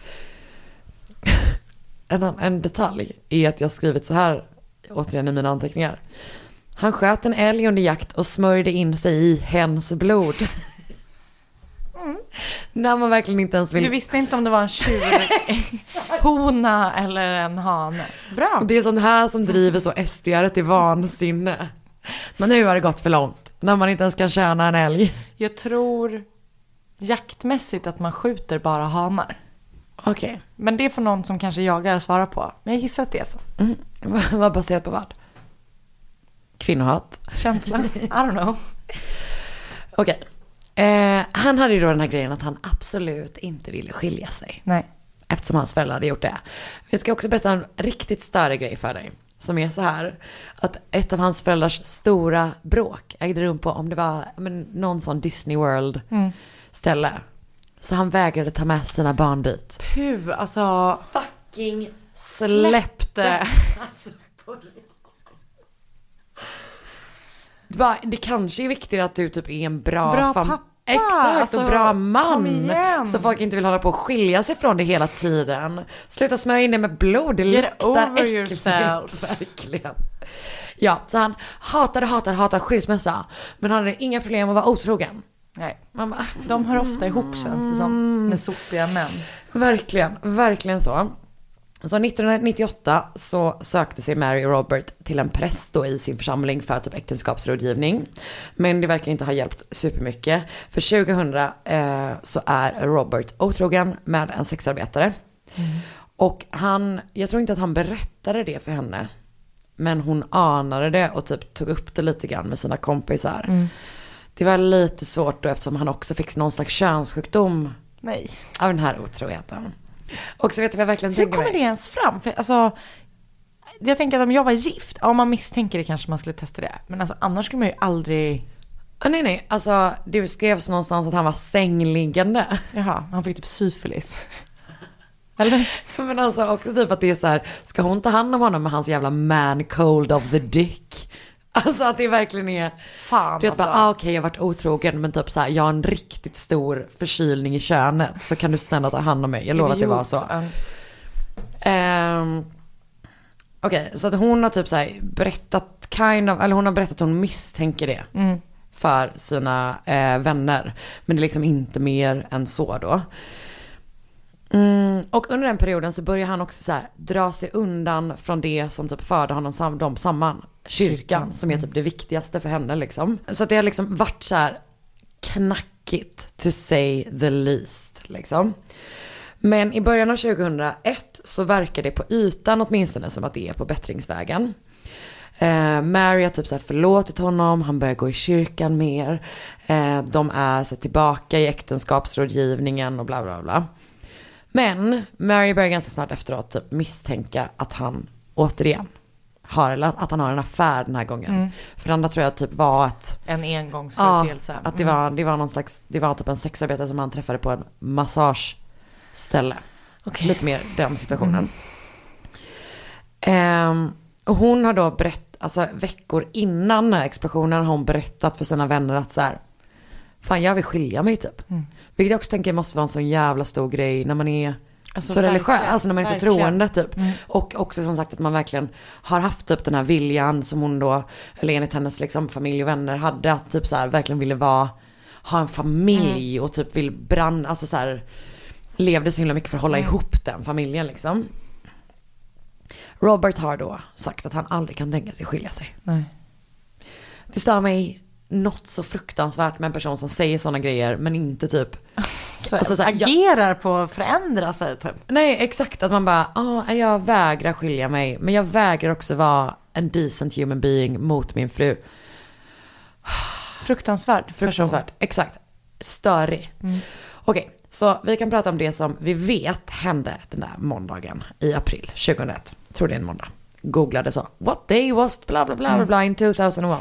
En detalj är att jag skrivit så här återigen i mina anteckningar. Han sköt en älg under jakt och smörjde in sig i hens blod. När man verkligen inte ens vill. Du visste inte om det var en tjurhona eller en hane. Bra. Det är sånt här som driver så SDR till vansinne. Men nu har det gått för långt. När man inte ens kan tjäna en älg. Jag tror jaktmässigt att man skjuter bara hanar. Okej. Men det får någon som kanske jagar svara på. Men jag gissar att det är så. Vad baserat på vad? Kvinnohat. Känsla. I don't know. Okej. Han hade ju då den här grejen att han absolut inte ville skilja sig. Nej. Eftersom hans föräldrar hade gjort det. Vi ska också berätta en riktigt större grej för dig. Som är så här. Att ett av hans föräldrars stora bråk ägde rum på, om det var någon sån Disney World ställe. Så han vägrade ta med sina barn dit. Alltså. Fucking släppte. Alltså, det kanske är viktigt att du typ är en bra pappa. Exakt, alltså, och bra man. Så folk inte vill hålla på och skilja sig från det hela tiden. Sluta smörja in det med blod. Det luktar äckligt. Verkligen. Ja, så han hatar skilsmässa. Men han hade inga problem att vara otrogen. Nej, de hör ofta ihop, känns det som, med sopiga män. Verkligen så. Så 1998 så sökte sig Mary och Robert till en präst då i sin församling för typ äktenskapsrådgivning. Men det verkar inte ha hjälpt supermycket. För 2000 så är Robert otrogen med en sexarbetare. Och jag tror inte att han berättade det för henne. Men hon anade det och typ tog upp det lite grann med sina kompisar. Det var lite svårt då eftersom han också fick någon slags könssjukdom. Nej. Av den här otroheten. Och så vet du vad jag verkligen tänker mig. Hur kommer det ens fram? För alltså, jag tänker att om jag var gift, om man misstänker det kanske man skulle testa det. Men alltså annars skulle man ju aldrig. Nej, alltså det skrevs någonstans att han var sängliggande. Jaha, han fick typ syfilis. Eller? Men alltså också typ att det är så här, ska hon ta hand om honom med hans jävla man cold of the dick? Alltså att det verkligen är. Fan, du vet alltså. Bara, okej, jag har varit otrogen, men typ så här, jag har en riktigt stor förkylning i könet, så kan du snälla ta hand om mig. Jag lovar att det var så. Okej, så att hon har typ så här berättat eller hon har berättat att hon misstänker det för sina vänner. Men det är liksom inte mer än så då. Och under den perioden så börjar han också så här dra sig undan från det som typ förde honom dem samman. Kyrkan som är typ det viktigaste för henne liksom. Så att det har liksom varit så här knackigt to say the least liksom. Men i början av 2001 så verkar det på ytan åtminstone som att det är på bättringsvägen. Mary har typ så här förlåtit honom, han börjar gå i kyrkan mer. De är så tillbaka i äktenskapsrådgivningen och bla bla bla. Men Mary börjar ganska snart efteråt typ misstänka att han återigen att han har en affär den här gången. För det andra tror jag typ var en engångsföreteelse. Att det var någon slags, det var typ en sexarbetare som han träffade på en massageställe. Okay. Lite mer den situationen. Och hon har då alltså veckor innan den här explosionen har hon berättat för sina vänner att så här, fan jag vill skilja mig typ. Vilket jag också tänker måste vara en sån jävla stor grej när man är alltså, så religiös, alltså när man är så troende typ. Och också som sagt att man verkligen har haft typ den här viljan som hon då, eller enligt hennes liksom familj och vänner hade, att typ så här verkligen ville ha en familj och typ vill alltså så här levde så himla mycket för att hålla ihop den familjen liksom. Robert har då sagt att han aldrig kan tänka sig skilja sig. Nej. Det stör mig något så fruktansvärt med en person som säger sådana grejer men inte typ alltså, så här, agerar på att förändra sig typ. Nej, exakt, att man bara jag vägrar skilja mig, men jag vägrar också vara en decent human being mot min fru. Fruktansvärt, exakt. Störig. Okej, så vi kan prata om det som vi vet hände den där måndagen i april 2001. Jag tror det är en måndag. Googlade så. What day was bla bla bla bla in 2001.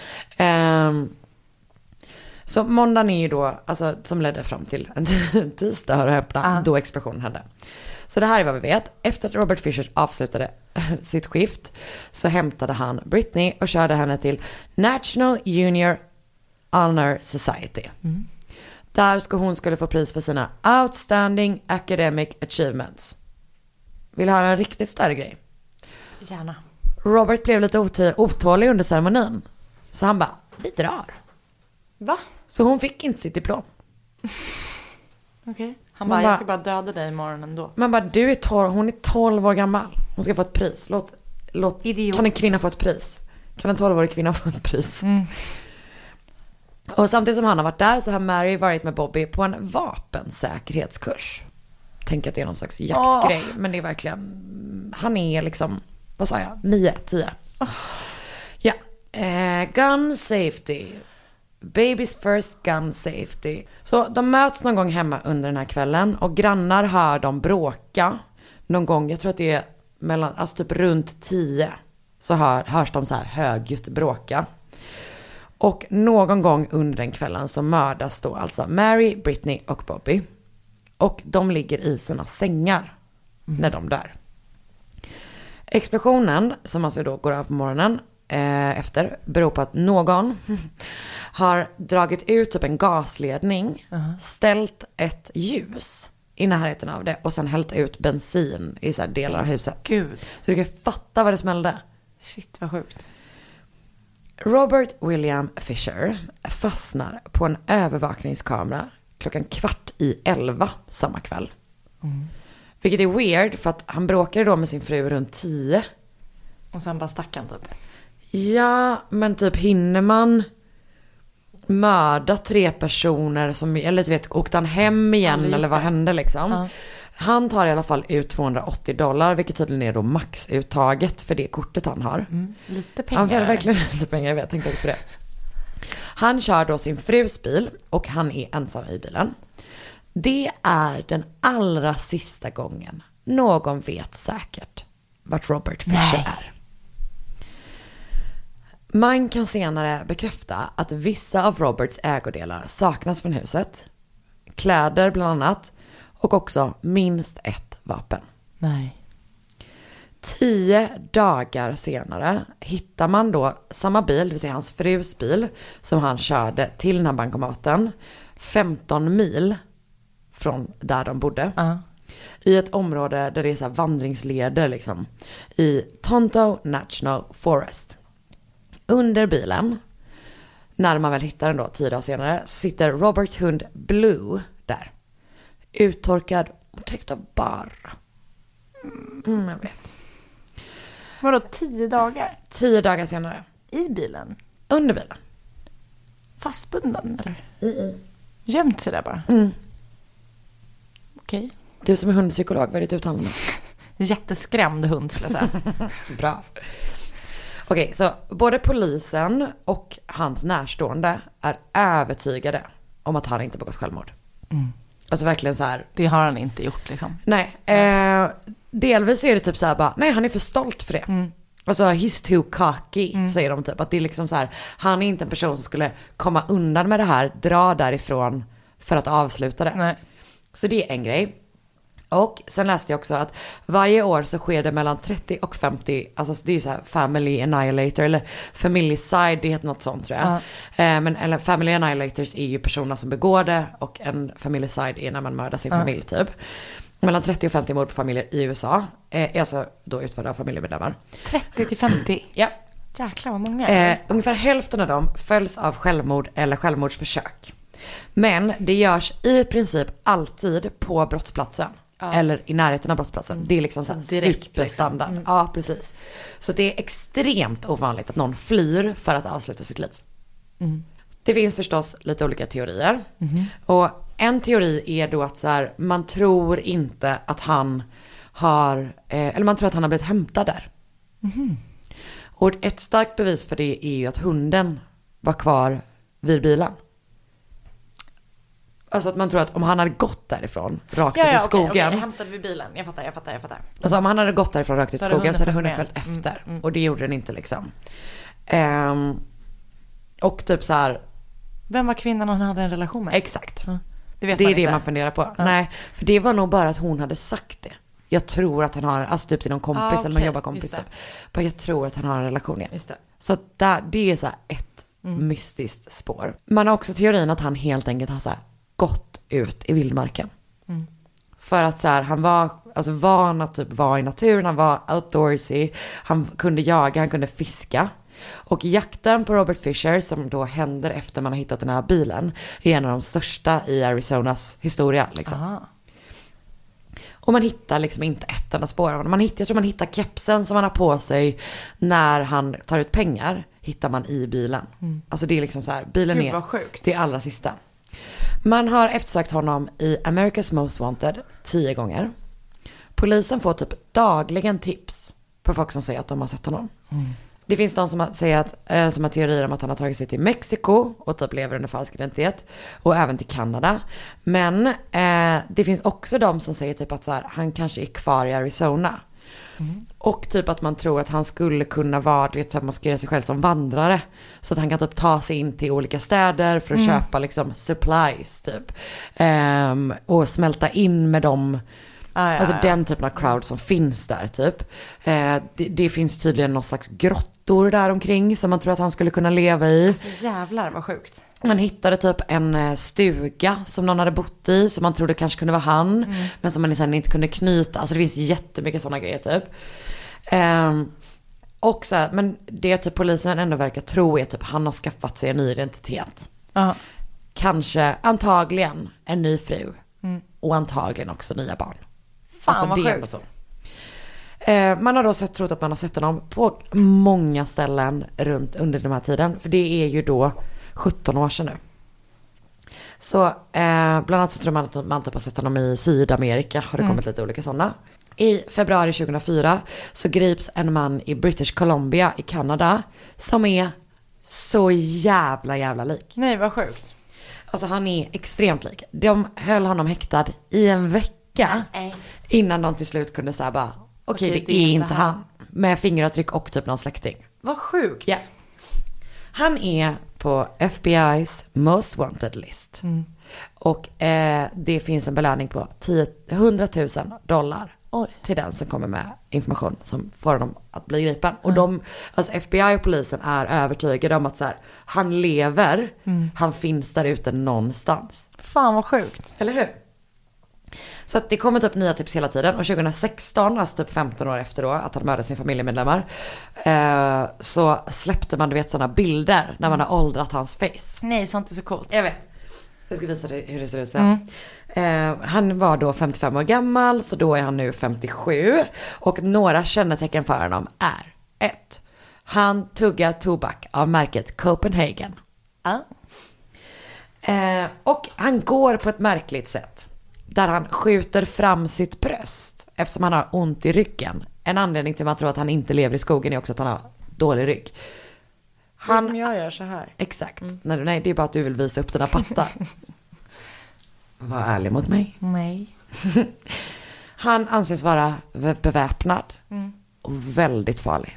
Så måndagen är ju då, alltså, som ledde fram till en tisdag hör och öppna, då explosionen hände. Så det här är vad vi vet. Efter att Robert Fisher avslutade sitt skift så hämtade han Britney och körde henne till National Junior Honor Society. Där hon skulle få pris för sina outstanding academic achievements. Vill höra en riktigt större grej? Gärna. Robert blev lite otålig under ceremonin. Så han bara, vi drar. Va? Så hon fick inte sitt diplom. Okej. Han bara, jag ska bara döda dig imorgon ändå. Man bara, hon är 12 år gammal. Hon ska få ett pris. Kan en kvinna få ett pris? Kan en 12-årig kvinna få ett pris? Och samtidigt som han har varit där så har Mary varit med Bobby på en vapensäkerhetskurs. Tänk att det är någon slags jaktgrej. Men det är verkligen, han är liksom, vad sa jag, 9-10. Ja, gun safety. Baby's first gun safety. Så de möts någon gång hemma under den här kvällen. Och grannar hör dem bråka. Någon gång, jag tror att det är alltså typ runt 10. Så hörs de så här högljutt bråka. Och någon gång under den kvällen så mördas då alltså Mary, Britney och Bobby. Och de ligger i sina sängar när de dör. Explosionen, som alltså då går av på morgonen efter, beror på att någon har dragit ut typ en gasledning, ställt ett ljus i närheten av det och sen hällt ut bensin i så här delar av huset. Gud. Så du kan fatta vad det smällde. Shit, vad sjukt. Robert William Fisher fastnar på en övervakningskamera 11:15 samma kväll. Vilket är weird för att han bråkade då med sin fru runt 10. Och sen bara stack han typ. Ja, men typ hinner man mörda 3 personer som, eller du vet, åkte han hem igen eller vad hände liksom? Han tar i alla fall ut $280, vilket tydligen är då maxuttaget för det kortet han har. Lite pengar. Han får verkligen lite pengar, jag vet, tänkte också på det. Han kör då sin frus bil och han är ensam i bilen. Det är den allra sista gången någon vet säkert vart Robert Fisher är. Man kan senare bekräfta att vissa av Roberts ägodelar saknas från huset. Kläder bland annat. Och också minst ett vapen. Nej. 10 dagar senare hittar man då samma bil, det vill säga hans frus bil, som han körde till den här bankomaten 15 mil från där de bodde. I ett område där det är så här vandringsleder liksom. I Tonto National Forest. Under bilen, när man väl hittar den då 10 dagar senare, så sitter Roberts hund Blue där. Uttorkad och täckt av barr. Jag vet. Vadå 10 dagar? 10 dagar senare. I bilen? Under bilen. Fastbunden eller? Gömt sig där bara? Okej. Du som är hundpsykolog, vad är ditt uttalande? Jätteskrämd hund skulle jag säga. Bra. Okej, så både polisen och hans närstående är övertygade om att han inte begått självmord. Alltså verkligen så här. Det har han inte gjort liksom. Nej, delvis är det typ så här bara, nej han är för stolt för det. Alltså he's too cocky, säger de typ. Att det är liksom så här, han är inte en person som skulle komma undan med det här, dra därifrån för att avsluta det. Nej. Så det är en grej. Och sen läste jag också att varje år så sker det mellan 30 och 50, alltså det är ju så här family annihilator eller familjecide, det heter något sånt tror jag. Eller family annihilators är ju personer som begår det och en familjecide är när man mördar sin familj typ. Mellan 30 och 50 mord på familjer i USA är alltså då utförda av familjemedlemmar. 30 till 50? Ja. Jäklar vad många. Ungefär hälften av dem följs av självmord eller självmordsförsök. Men det görs i princip alltid på brottsplatsen. Eller i närheten av brottsplatsen. Det är liksom så här superstandard. Liksom. Ja, precis. Så det är extremt ovanligt att någon flyr för att avsluta sitt liv. Det finns förstås lite olika teorier. Och en teori är då att så här, man tror inte att han har, eller man tror att han har blivit hämtad där. Och ett starkt bevis för det är ju att hunden var kvar vid bilen. Alltså att man tror att om han hade gått därifrån rakt ut i skogen. Okay, hämtade vid bilen. Jag fattar. Alltså om han hade gått därifrån rakt ut i skogen så hade hunden följt efter. Och det gjorde den inte liksom. Och typ så här. Vem var kvinnan han hade en relation med? Exakt. Det är det man funderar på. Nej, för det var nog bara att hon hade sagt det. Jag tror att han har, alltså typ till någon kompis eller någon jobbarkompis typ. Bara jag tror att han har en relation igen. Just det. Så det är så här ett mystiskt spår. Man har också teorin att han helt enkelt har så här gått ut i vildmarken. För att så här, han var van att typ vara i naturen, han var outdoorsy, han kunde jaga, han kunde fiska. Och jakten på Robert Fisher, som då händer efter man har hittat den här bilen, är en av de största i Arizonas historia liksom. Aha. Och man hittar liksom inte ett enda spår av honom. Jag tror man hittar kepsen som han har på sig när han tar ut pengar. Hittar man i bilen. Alltså det är liksom så här, bilen är det allra sista. Man har eftersökt honom i America's Most Wanted 10 gånger. Polisen får typ dagligen tips på folk som säger att de har sett honom. Det finns de som säger att, som har teorier om att han har tagit sig till Mexiko och typ lever under falsk identitet. Och även till Kanada. Men det finns också de som säger typ att så här, han kanske är kvar i Arizona. Och typ att man tror att han skulle kunna vara, du vet, så här, maskera sig själv som vandrare. Så att han kan typ ta sig in till olika städer för att köpa liksom supplies typ. Och smälta in med dem. Alltså den typen av crowd som finns där typ. Det finns tydligen någon slags grottor där omkring som man tror att han skulle kunna leva i. Alltså jävlar vad sjukt. Man hittade typ en stuga som någon hade bott i som man trodde kanske kunde vara han. Men som man sen inte kunde knyta. Alltså det finns jättemycket sådana grejer typ. Och så här, men det typ polisen ändå verkar tro är typ han har skaffat sig en ny identitet. Kanske, antagligen en ny fru. Och antagligen också nya barn. Fan alltså, vad det sjukt. så. Man har då trott att man har sett honom på många ställen runt under den här tiden. För det är ju då 17 år sedan nu. Så bland annat så tror man att man typ har sett honom i Sydamerika. Har det kommit lite olika sådana. I februari 2004 så grips en man i British Columbia i Kanada. Som är så jävla lik. Nej vad sjukt. Alltså han är extremt lik. De höll honom häktad i en vecka. Innan de till slut kunde säga bara okej, det är inte han. Med fingeravtryck och typ någon släkting. Vad sjukt. Ja. Han är på FBI's Most Wanted list. Och det finns en belöning på $100 000 till den som kommer med information som får honom att bli gripen. Och alltså FBI och polisen är övertygade om att så här, han lever, han finns där ute någonstans. Fan vad sjukt. Eller hur? Så att det kommer typ nya tips hela tiden. Och 2016, alltså typ 15 år efter då att han mördade sin familjemedlemmar, så släppte man, du vet, sådana bilder när man har åldrat hans face. Nej, sånt är så coolt. Jag vet. Jag ska visa dig hur det ser ut sen. Han var då 55 år gammal, så då är han nu 57. Och några kännetecken för honom är 1. Han tuggar tobak av märket Copenhagen. Och han går på ett märkligt sätt. Där han skjuter fram sitt bröst eftersom han har ont i ryggen. En anledning till att man tror att han inte lever i skogen är också att han har dålig rygg. Det som jag gör så här. Exakt. Nej, det är bara att du vill visa upp dina pattar. Var ärlig mot mig. Nej. Han anses vara beväpnad. Och väldigt farlig.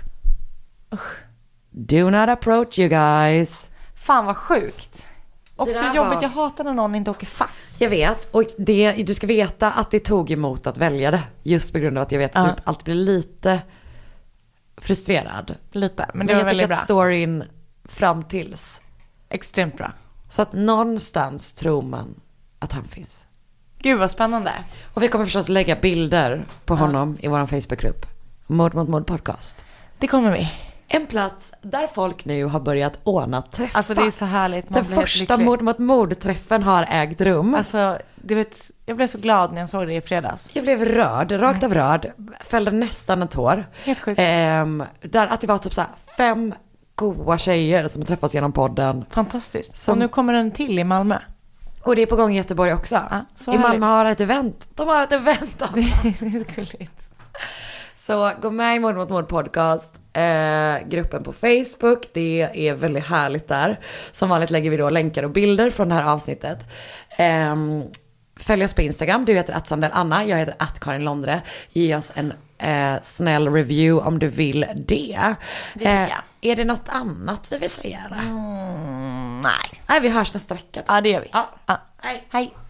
Do not approach you guys. Fan vad sjukt. Också jobbigt, var... jag hatar när någon inte åker fast. Jag vet, och du ska veta att det tog emot att välja det. Just på grund av att jag vet att du alltid blir lite frustrerad. Lite, men det var väldigt bra. Jag tycker att storyn fram tills. Extremt bra. Så att någonstans tror man att han finns. Gud vad spännande. Och vi kommer förstås lägga bilder på honom i vår Facebookgrupp. Mord mot mord podcast. Det kommer vi. En plats där folk nu har börjat ordna träffar. Alltså det är så härligt. Den första mord mot mord-träffen har ägt rum. Alltså, jag blev så glad när jag såg det i fredags. Jag blev rörd, rakt av rörd. Fällde nästan en tår. Helt sjukt. Där att det var typ så här 5 goa tjejer som träffas genom podden. Fantastiskt. Och nu kommer den till i Malmö. Och det är på gång i Göteborg också. I Malmö har ett event. De har ett event. Det är gulligt. Så gå med i Mord mot mord podcast. Gruppen på Facebook. Det är väldigt härligt där. Som vanligt lägger vi då länkar och bilder från det här avsnittet. Följ oss på Instagram. Du heter @sandelanna. Jag heter @karinlondre. Ge oss en snäll review om du vill det. Är det något annat vi vill säga? Nej. Nej, vi hörs nästa vecka. Ja, det gör vi. Ja. Hej.